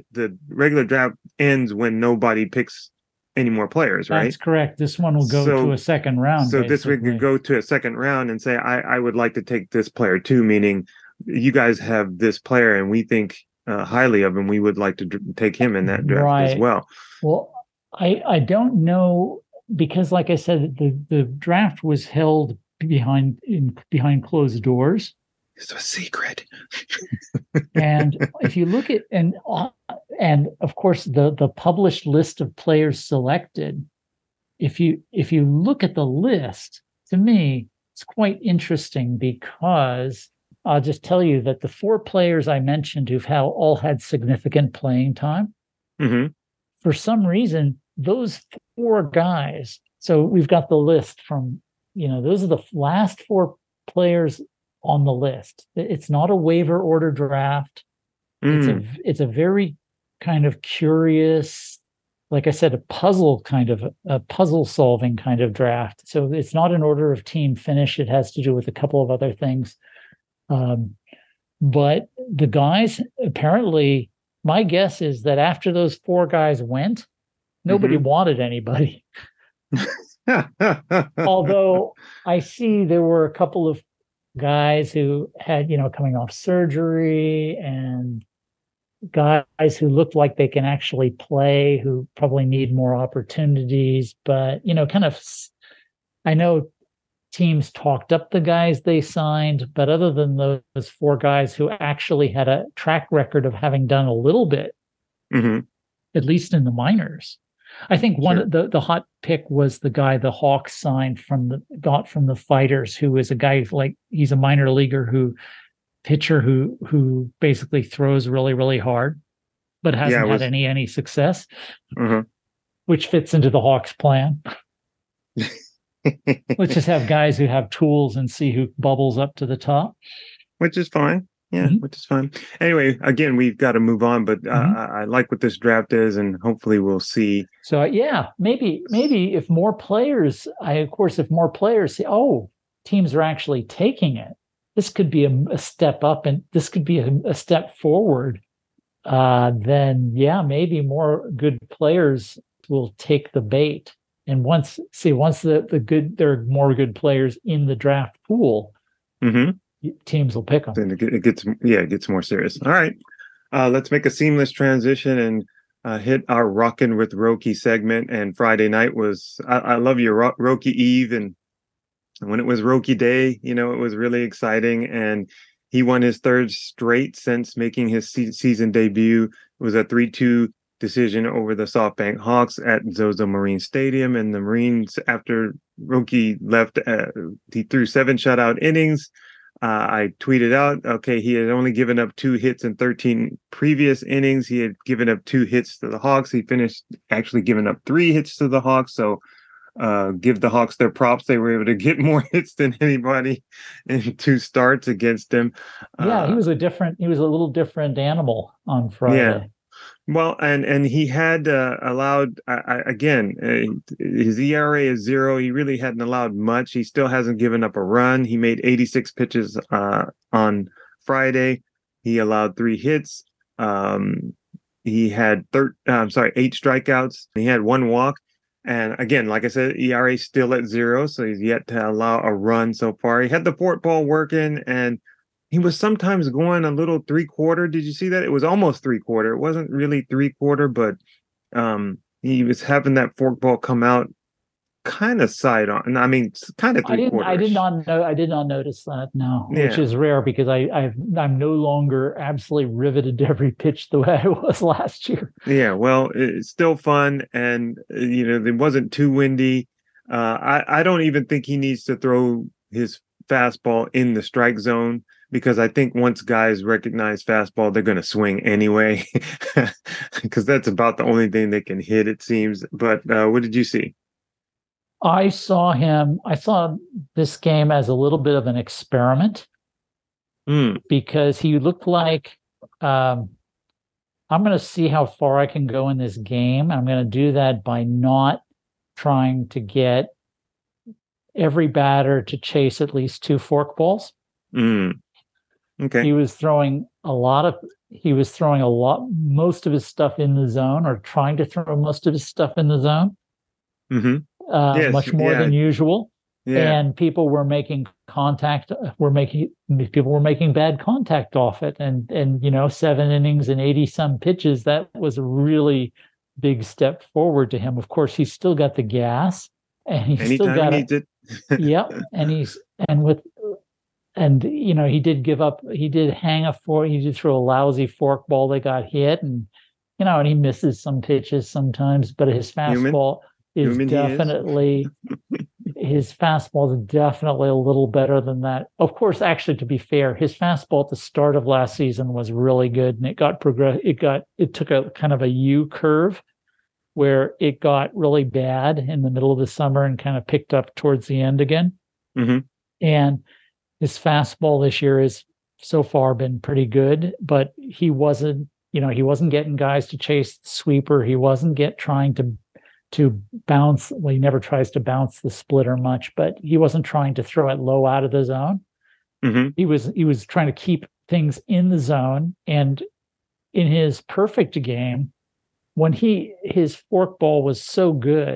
ends when nobody picks any more players, right? That's correct. This one will go to a second round. So this we could go to a second round and say, I would like to take this player too. Meaning, you guys have this player, and we think highly of him. We would like to take him in that draft as well. Well, I don't know, because like I said, the draft was held behind closed doors. It's a secret. And if you look at and of course the published list of players selected, if you look at the list, to me it's quite interesting, because I'll just tell you that the 4 players I mentioned who've all had significant playing time, for some reason, those 4 guys. So we've got the list from, those are the last 4 players on the list. It's not a waiver order draft. It's a very kind of curious, like I said, a puzzle solving kind of draft. So it's not an order of team finish. It has to do with a couple of other things. But the guys, apparently, my guess is that after those 4 guys went, nobody wanted anybody. Although I see there were a couple of guys who had, coming off surgery, and guys who look like they can actually play, who probably need more opportunities. But, I know teams talked up the guys they signed, but other than those four guys who actually had a track record of having done a little bit, at least in the minors. I think the hot pick was the guy the Hawks signed from the Fighters, who is a guy he's a minor leaguer pitcher who basically throws really, really hard, but hasn't had any success, which fits into the Hawks plan. Let's just have guys who have tools and see who bubbles up to the top. Which is fine. Yeah, which is fine. Anyway, again, we've got to move on, but I like what this draft is, and hopefully we'll see. So, maybe if more players, if more players say, oh, teams are actually taking it, this could be a step up, and this could be a step forward. Then, maybe more good players will take the bait. And once there are more good players in the draft pool, teams will pick them. Then it gets more serious. All right, let's make a seamless transition and hit our Rockin' with Roki segment. And Friday night was I love your Roki Eve, and when it was Roki Day, it was really exciting, and he won his third straight since making his season debut. It was a 3-2 decision over the SoftBank Hawks at Zozo Marine Stadium, and the Marines, after Roki left, he threw 7 shutout innings. I tweeted out, okay, he had only given up 2 hits in 13 previous innings. He had given up 2 hits to the Hawks. He finished actually giving up 3 hits to the Hawks. So give the Hawks their props. They were able to get more hits than anybody in 2 starts against him. He was a little different animal on Friday. Yeah. Well, and he had allowed, his ERA is 0. He really hadn't allowed much. He still hasn't given up a run. He made 86 pitches on Friday. He allowed 3 hits. He had 8 strikeouts. He had 1 walk. And again, like I said, ERA still at 0, so he's yet to allow a run so far. He had the fork ball working, and he was sometimes going a little 3/4. Did you see that? It was almost 3/4. It wasn't really 3/4, but he was having that fork ball come out kind of side on. I mean, kind of 3/4. I did not notice that. No, which is rare because I'm no longer absolutely riveted to every pitch the way I was last year. Yeah, well, it's still fun, and it wasn't too windy. I don't even think he needs to throw his fastball in the strike zone, because I think once guys recognize fastball, they're going to swing anyway, because that's about the only thing they can hit, it seems. But what did you see? I saw this game as a little bit of an experiment, because he looked like, I'm going to see how far I can go in this game. I'm going to do that by not trying to get every batter to chase at least 2 fork balls. Okay. He was throwing most of his stuff in the zone, or trying to throw most of his stuff in the zone. Much more than usual. Yeah. And people were making contact, people were making bad contact off it. And 7 innings and 80 some pitches, that was a really big step forward to him. Of course, he's still got the gas, and he's anytime still got he needs it. Yep. He did he did throw a lousy fork ball that got hit, and he misses some pitches sometimes, but his fastball is definitely his fastball is definitely a little better than that. Of course, actually, to be fair, his fastball at the start of last season was really good, and it took a kind of a U curve where it got really bad in the middle of the summer and kind of picked up towards the end again. And his fastball this year has so far been pretty good, but he wasn't getting guys to chase the sweeper. He wasn't trying to bounce. Well, he never tries to bounce the splitter much, but he wasn't trying to throw it low out of the zone. He was trying to keep things in the zone. And in his perfect game, when his fork ball was so good,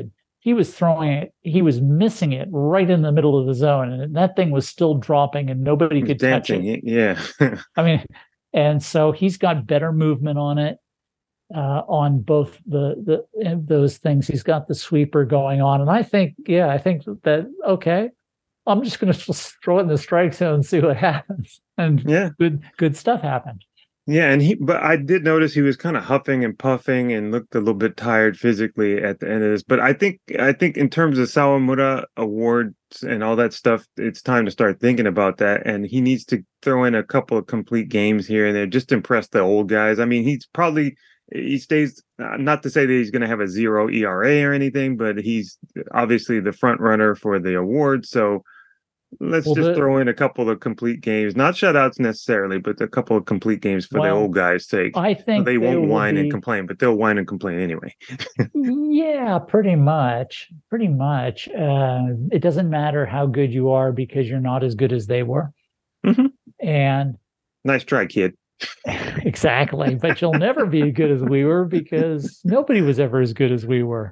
he was throwing it, he was missing it right in the middle of the zone, and that thing was still dropping, and nobody could touch it. Yeah. I mean, and so he's got better movement on it, on both those things. He's got the sweeper going on, and I think that okay, I'm just going to throw it in the strike zone and see what happens. And good stuff happened. Yeah, but I did notice he was kind of huffing and puffing and looked a little bit tired physically at the end of this. But I think in terms of Sawamura awards and all that stuff, it's time to start thinking about that. And he needs to throw in a couple of complete games here and there, just to impress the old guys. I mean, he stays, not to say that he's going to have a 0 ERA or anything, but he's obviously the front runner for the award. So let's throw in a couple of complete games, not shutouts necessarily, but a couple of complete games for the old guys' sake. I think they won't whine and complain, but they'll whine and complain anyway. Yeah, pretty much. It doesn't matter how good you are because you're not as good as they were. Mm-hmm. And nice try, kid. Exactly, but you'll never be as good as we were because nobody was ever as good as we were.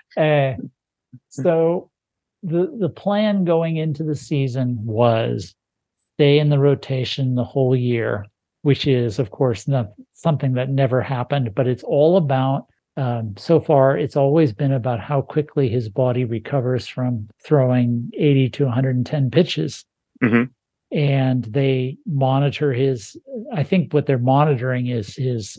So the plan going into the season was stay in the rotation the whole year, which is, of course, not something that never happened, but it's all about, so far, it's always been about how quickly his body recovers from throwing 80 to 110 pitches. Mm-hmm. And they monitor I think what they're monitoring is his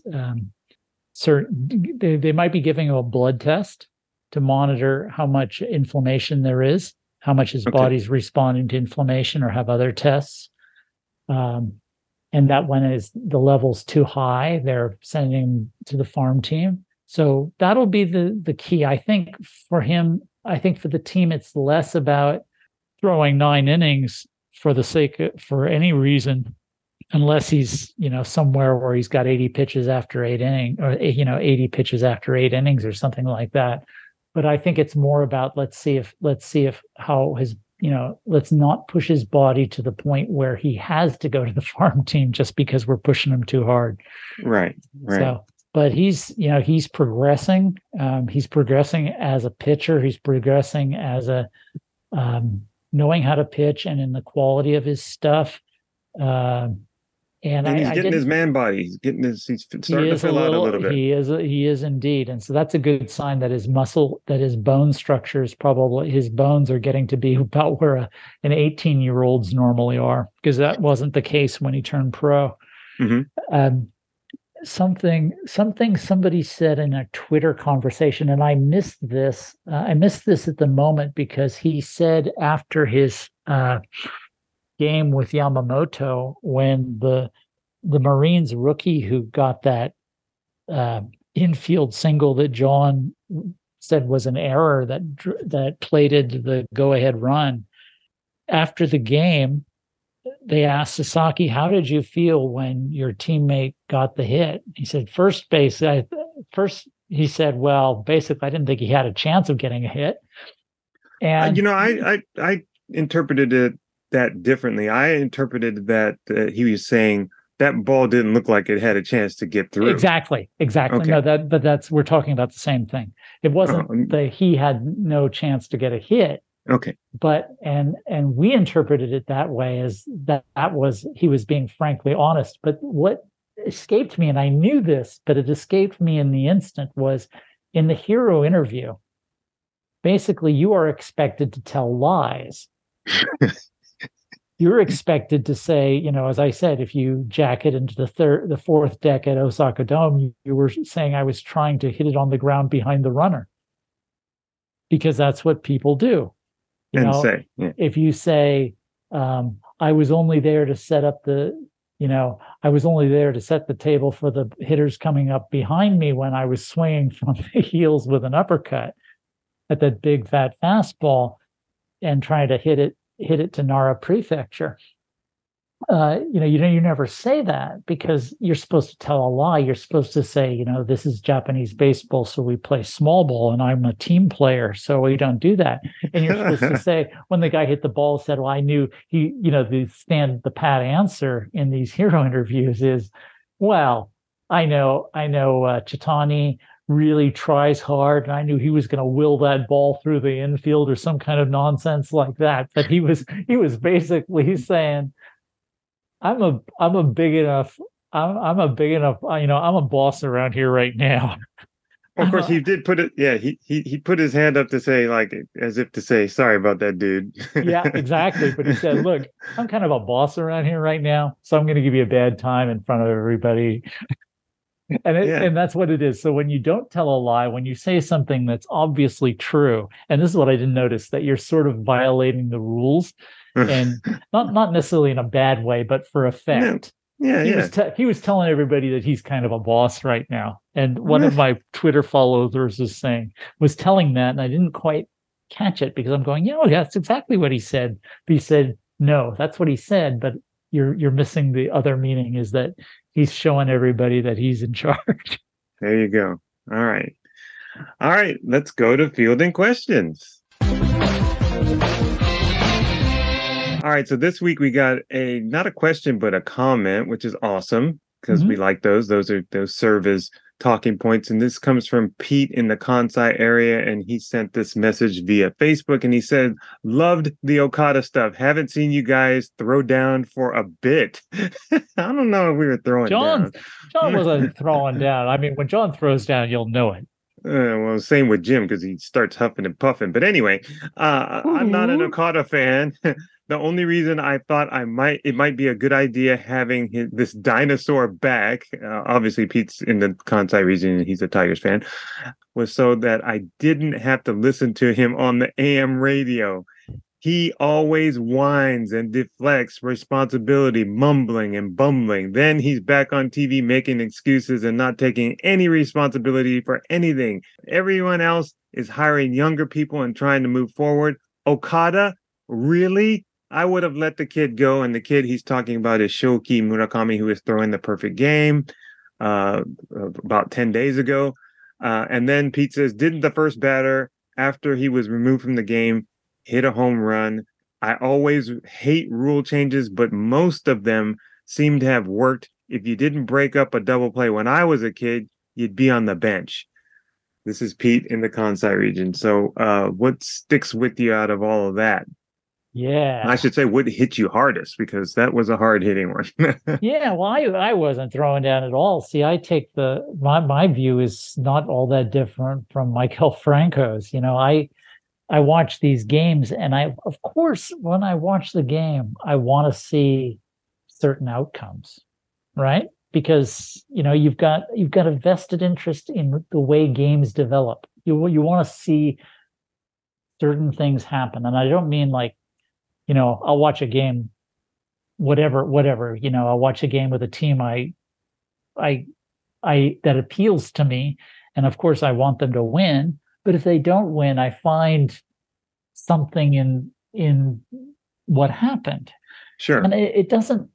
they might be giving him a blood test to monitor how much inflammation there is, how much his body's responding to inflammation, or have other tests. And that when the level's too high, they're sending him to the farm team. So that'll be the key. I think for him, I think for the team, it's less about throwing 9 innings for any reason, unless he's, somewhere where he's got 80 pitches after 8 innings, or, 80 pitches after 8 innings or something like that. But I think it's more about, let's see if how his, let's not push his body to the point where he has to go to the farm team just because we're pushing him too hard. Right. So, but he's progressing. He's progressing as a pitcher. He's progressing as a, knowing how to pitch and in the quality of his stuff. And he's getting his man body. He's starting to fill out a little bit. He is indeed. And so that's a good sign that his bone structure is probably, his bones are getting to be about where an 18-year-old's normally are, because that wasn't the case when he turned pro. Mm-hmm. Somebody said in a Twitter conversation, and I missed this. I missed this at the moment because he said after his game with Yamamoto, when the Marines rookie who got that infield single that John said was an error that plated the go-ahead run, after the game, they asked Sasaki, "How did you feel when your teammate got the hit?" He said, "First base, he said, well, basically, I didn't think he had a chance of getting a hit." And I interpreted it that differently. I interpreted that he was saying that ball didn't look like it had a chance to get through. Exactly. Okay. No, we're talking about the same thing. It wasn't that he had no chance to get a hit. Okay. But and we interpreted it that way, as that was, he was being frankly honest. But what escaped me, and I knew this, but it escaped me in the instant, was in the hero interview. Basically, you are expected to tell lies. You're expected to say, as I said, if you jack it into the fourth deck at Osaka Dome, you were saying I was trying to hit it on the ground behind the runner, because that's what people do. If you say, I was only there to set up I was only there to set the table for the hitters coming up behind me when I was swinging from the heels with an uppercut at that big fat fastball and trying to hit it to Nara Prefecture. You never say that, because you're supposed to tell a lie. You're supposed to say, this is Japanese baseball, so we play small ball, and I'm a team player, so we don't do that. And you're supposed to say, when the guy hit the ball, said, well, I knew he, the pat answer in these hero interviews is, well, I know Chitani really tries hard, and I knew he was going to will that ball through the infield or some kind of nonsense like that. But he was basically saying, I'm a big enough I'm a big enough, I'm a boss around here right now. Of course, he did put it. Yeah, he put his hand up to say, like, as if to say, "Sorry about that, dude." Yeah, exactly. But he said, "Look, I'm kind of a boss around here right now, so I'm going to give you a bad time in front of everybody." And that's what it is. So when you don't tell a lie, when you say something that's obviously true, and this is what I didn't notice, that you're sort of violating the rules, and not necessarily in a bad way, but for effect. He was telling everybody that he's kind of a boss right now. And one of my Twitter followers was telling that, and I didn't quite catch it because I'm going, that's exactly what he said. But he said, no, that's what he said, but you're missing the other meaning, is that he's showing everybody that he's in charge. There you go. All right. Let's go to fielding questions. All right, so this week we got not a question, but a comment, which is awesome because we like those. Those serve as talking points. And this comes from Pete in the Kansai area, and he sent this message via Facebook, and he said, "Loved the Okada stuff. Haven't seen you guys throw down for a bit." I don't know if we were throwing down. John wasn't throwing down. I mean, when John throws down, you'll know it. Well, same with Jim because he starts huffing and puffing. But anyway, I'm not an Okada fan. The only reason I thought it might be a good idea having this dinosaur back, obviously Pete's in the Kansai region and he's a Tigers fan, was so that I didn't have to listen to him on the AM radio. He always whines and deflects responsibility, mumbling and bumbling. Then he's back on TV making excuses and not taking any responsibility for anything. Everyone else is hiring younger people and trying to move forward. Okada, really? I would have let the kid go, and the kid he's talking about is Shoki Murakami, who is throwing the perfect game about 10 days ago. And then Pete says, didn't the first batter, after he was removed from the game, hit a home run? I always hate rule changes, but most of them seem to have worked. If you didn't break up a double play when I was a kid, you'd be on the bench. This is Pete in the Kansai region. So what sticks with you out of all of that? Yeah. I should say what hit you hardest, because that was a hard-hitting one. Yeah, well, I wasn't throwing down at all. See, I take my view is not all that different from Michael Franco's. I watch these games, and of course, when I watch the game, I want to see certain outcomes, right? Because you've got a vested interest in the way games develop. You want to see certain things happen, and I don't mean like, I'll watch a game, whatever. I'll watch a game with a team that appeals to me, and of course, I want them to win. But if they don't win, I find something in what happened. Sure. And it doesn't,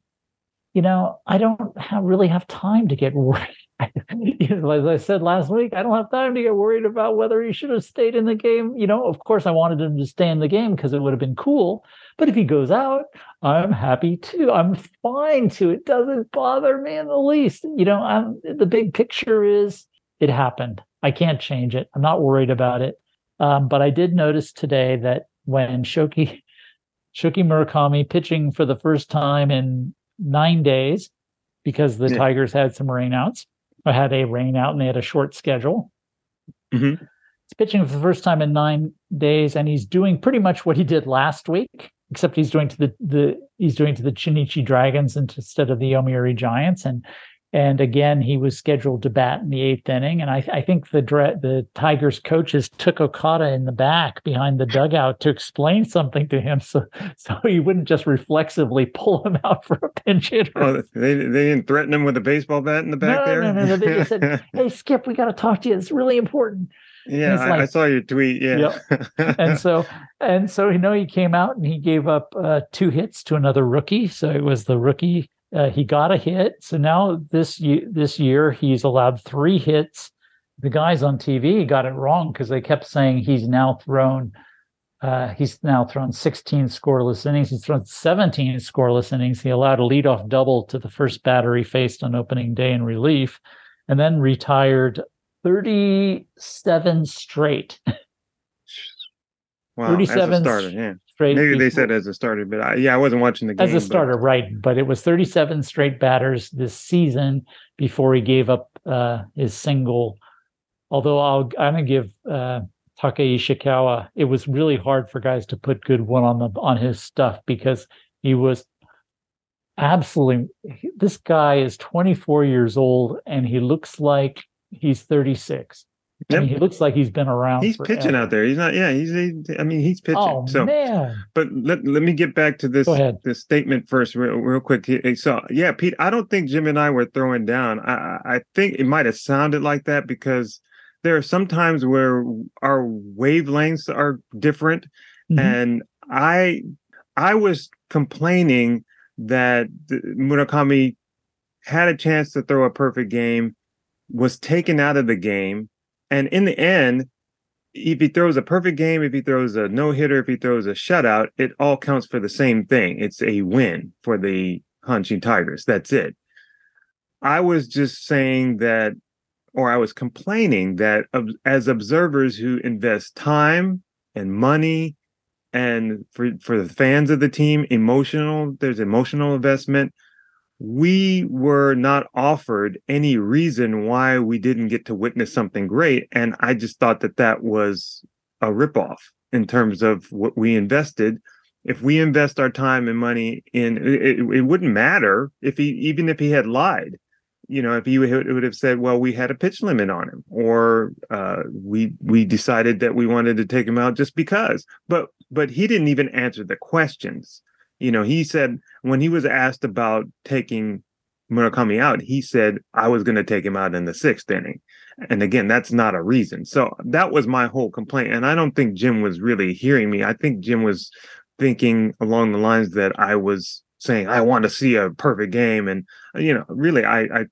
I don't really have time to get worried. As I said last week, I don't have time to get worried about whether he should have stayed in the game. Of course, I wanted him to stay in the game because it would have been cool. But if he goes out, I'm happy too. I'm fine too. It doesn't bother me in the least. The big picture is it happened. I can't change it. I'm not worried about it. But I did notice today that when Shoki Murakami pitching for the first time in 9 days, because the Tigers had some rainouts, or had a rainout, and they had a short schedule. Mm-hmm. He's pitching for the first time in 9 days, and he's doing pretty much what he did last week, except he's doing to the Chinichi Dragons instead of the Yomiuri Giants, and again he was scheduled to bat in the 8th inning, and I think the Tigers coaches took Okada in the back behind the dugout to explain something to him, so he wouldn't just reflexively pull him out for a pinch hitter. Oh, they didn't threaten him with a baseball bat in the back there? No. They just said, "Hey, Skip, we got to talk to you. It's really important." Yeah, I saw your tweet. Yeah. Yep. And so he came out and he gave up 2 hits to another rookie. So it was the rookie. He got a hit. So now this year he's allowed 3 hits. The guys on TV got it wrong because they kept saying he's now thrown 16 scoreless innings. He's thrown 17 scoreless innings. He allowed a leadoff double to the first batter he faced on opening day in relief, and then retired 37 straight. Wow, 37 as a starter, yeah. straight. Maybe they said as a starter, but I wasn't watching the game. As a starter, right. But it was 37 straight batters this season before he gave up his single. Although I'm going to give Takei Ishikawa, it was really hard for guys to put good one on his stuff because he was absolutely, this guy is 24 years old and he looks like he's 36. Yep. I mean, he looks like he's been around. He's forever. pitching out there. He's not. Yeah, he's pitching. Oh, so, man. But let me get back to this statement first, real quick. So, yeah, Pete, I don't think Jim and I were throwing down. I think it might have sounded like that because there are some times where our wavelengths are different, and I was complaining that Murakami had a chance to throw a perfect game, was taken out of the game. And in the end, if he throws a perfect game, if he throws a no-hitter, if he throws a shutout, it all counts for the same thing. It's a win for the Hanshin Tigers. That's it. I was just saying that, or I was complaining that as observers who invest time and money, and for the fans of the team, there's emotional investment. We were not offered any reason why we didn't get to witness something great. And I just thought that was a ripoff in terms of what we invested. If we invest our time and money in it wouldn't matter even if he had lied. You know, if he would have said, well, we had a pitch limit on him, or we decided that we wanted to take him out just because. But he didn't even answer the questions. You know, he said when he was asked about taking Murakami out, he said, I was going to take him out in the 6th inning. And again, that's not a reason. So that was my whole complaint. And I don't think Jim was really hearing me. I think Jim was thinking along the lines that I was saying, I want to see a perfect game. And, you know, really, I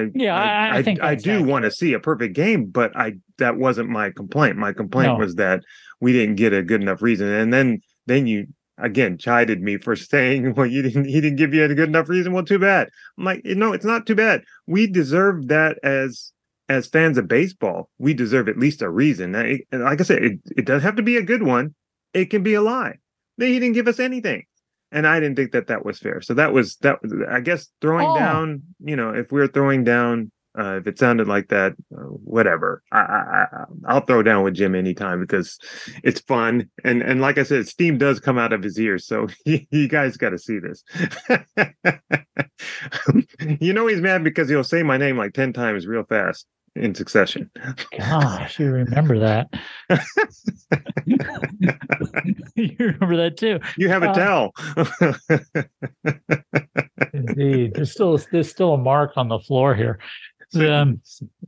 think I do want to see a perfect game, but that wasn't my complaint. My complaint was that we didn't get a good enough reason. And then you, again, chided me for saying, well, he didn't give you a good enough reason. Well, too bad. I'm like, no, it's not too bad. We deserve that as fans of baseball. We deserve at least a reason. Like I said, it doesn't have to be a good one. It can be a lie. He didn't give us anything. And I didn't think that was fair. So that was, I guess, throwing down, you know, if we're throwing down, if it sounded like that, whatever. I'll throw down with Jim anytime because it's fun. And like I said, steam does come out of his ears. So you guys got to see this. You know, he's mad because he'll say my name like 10 times real fast in succession. Gosh, you remember that. You remember that too. You have a tell. Indeed. There's still a mark on the floor here. No,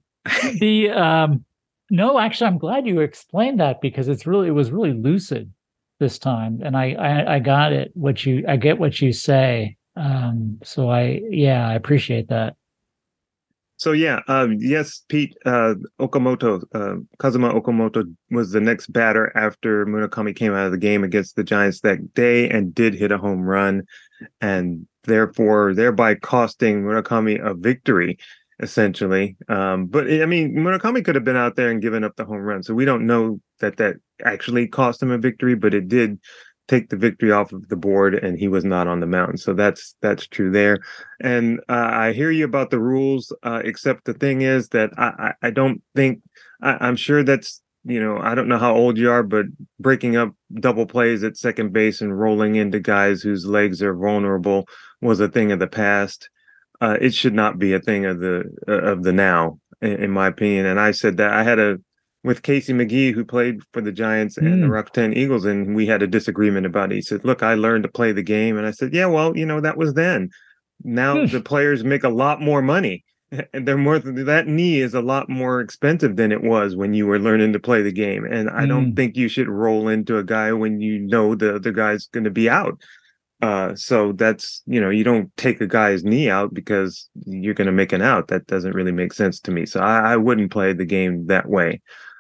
actually, I'm glad you explained that because it was really lucid this time, and I got it. I get what you say. So I appreciate that. So yes, Pete, Kazuma Okamoto was the next batter after Murakami came out of the game against the Giants that day and did hit a home run, and thereby costing Murakami a victory, essentially. But I mean, Murakami could have been out there and given up the home run, so we don't know that actually cost him a victory, but it did take the victory off of the board, and he was not on the mound. So that's true there. And I hear you about the rules, except the thing is that I don't think, I'm sure that's, you know, I don't know how old you are, but breaking up double plays at second base and rolling into guys whose legs are vulnerable was a thing of the past. It should not be a thing of the now, in my opinion. And I said that I had with Casey McGee, who played for the Giants and the Rakuten Eagles, and we had a disagreement about it. He said, look, I learned to play the game. And I said, yeah, well, you know, that was then. Now the players make a lot more money. And that knee is a lot more expensive than it was when you were learning to play the game. And I don't think you should roll into a guy when you know the other guy's going to be out. So that's, you know, you don't take a guy's knee out because you're going to make an out. That doesn't really make sense to me. So I wouldn't play the game that way.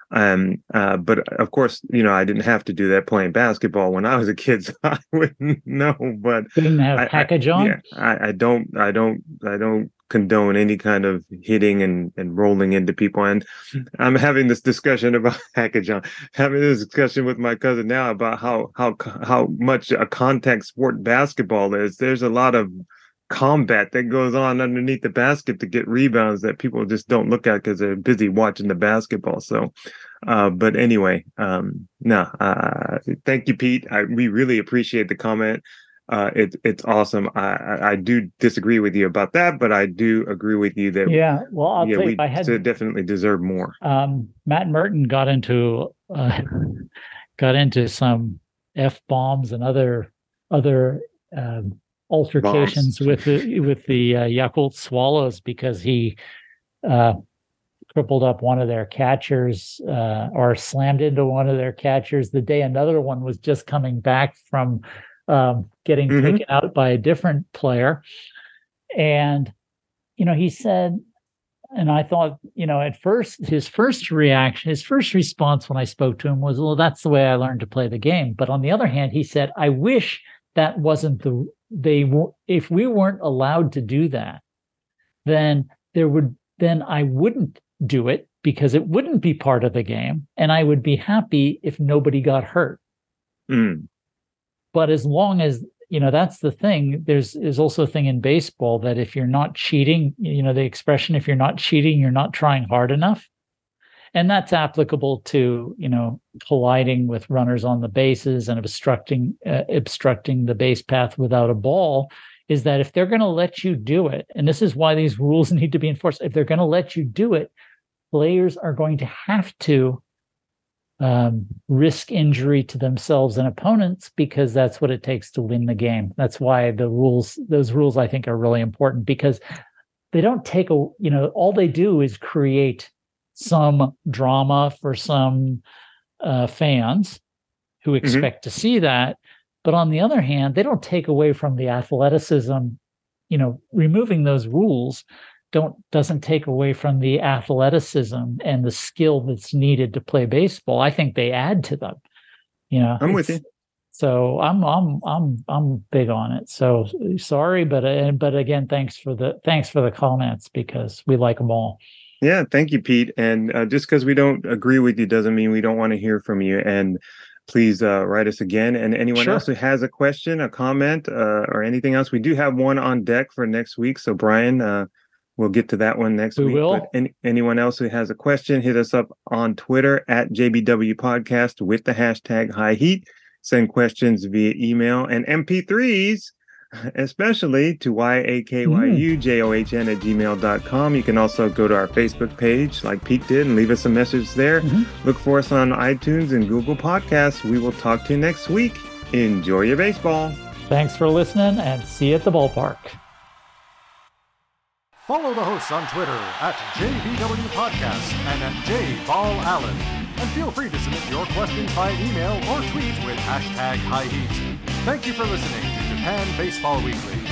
But of course, I didn't have to do that playing basketball when I was a kid, so I wouldn't know. But didn't have package on. Yeah, I don't condone any kind of hitting and rolling into people. And I'm having this discussion about package on. Having this discussion with my cousin now about how much a contact sport basketball is. There's a lot of combat that goes on underneath the basket to get rebounds that people just don't look at because they're busy watching the basketball. So, but anyway, thank you, Pete. We really appreciate the comment. It's awesome. I do disagree with you about that, but I do agree with you that I'll tell you, we definitely deserve more. Matt Merton got into some F-bombs and other altercations with the Yakult Swallows because he crippled up one of their catchers or slammed into one of their catchers the day another one was just coming back from getting taken out by a different player. And he said, and I thought, at first his first response when I spoke to him was, well, that's the way I learned to play the game. But on the other hand, he said, I wish that wasn't if we weren't allowed to do that, then I wouldn't do it because it wouldn't be part of the game. And I would be happy if nobody got hurt. But as long as, that's the thing, there's also a thing in baseball that if you're not cheating, the expression, if you're not cheating, you're not trying hard enough. And that's applicable to, colliding with runners on the bases and obstructing the base path without a ball, is that if they're going to let you do it, and this is why these rules need to be enforced, if they're going to let you do it, players are going to have to risk injury to themselves and opponents because that's what it takes to win the game. That's why those rules I think are really important because they don't take all they do is create some drama for some fans who expect to see that. But on the other hand, they don't take away from the athleticism. Removing those rules doesn't take away from the athleticism and the skill that's needed to play baseball. I think they add to them. I'm with you. So I'm big on it. So sorry, but again, thanks for the comments because we like them all. Yeah, thank you, Pete. And just because we don't agree with you doesn't mean we don't want to hear from you. And please write us again. And anyone else who has a question, a comment, or anything else, we do have one on deck for next week. So Brian, we'll get to that one next week. Will. But anyone else who has a question, hit us up on Twitter at JBW Podcast with the hashtag High Heat. Send questions via email and MP3s, especially to yakyujohn@gmail.com. You can also go to our Facebook page like Pete did and leave us a message there. Look for us on iTunes and Google Podcasts. We will talk to you next week. Enjoy your baseball. Thanks for listening and see you at the ballpark. Follow the hosts on Twitter at JBW Podcast and at JBallAllen. And feel free to submit your questions by email or tweet with hashtag High Heat. Thank you for listening to Japan Baseball Weekly.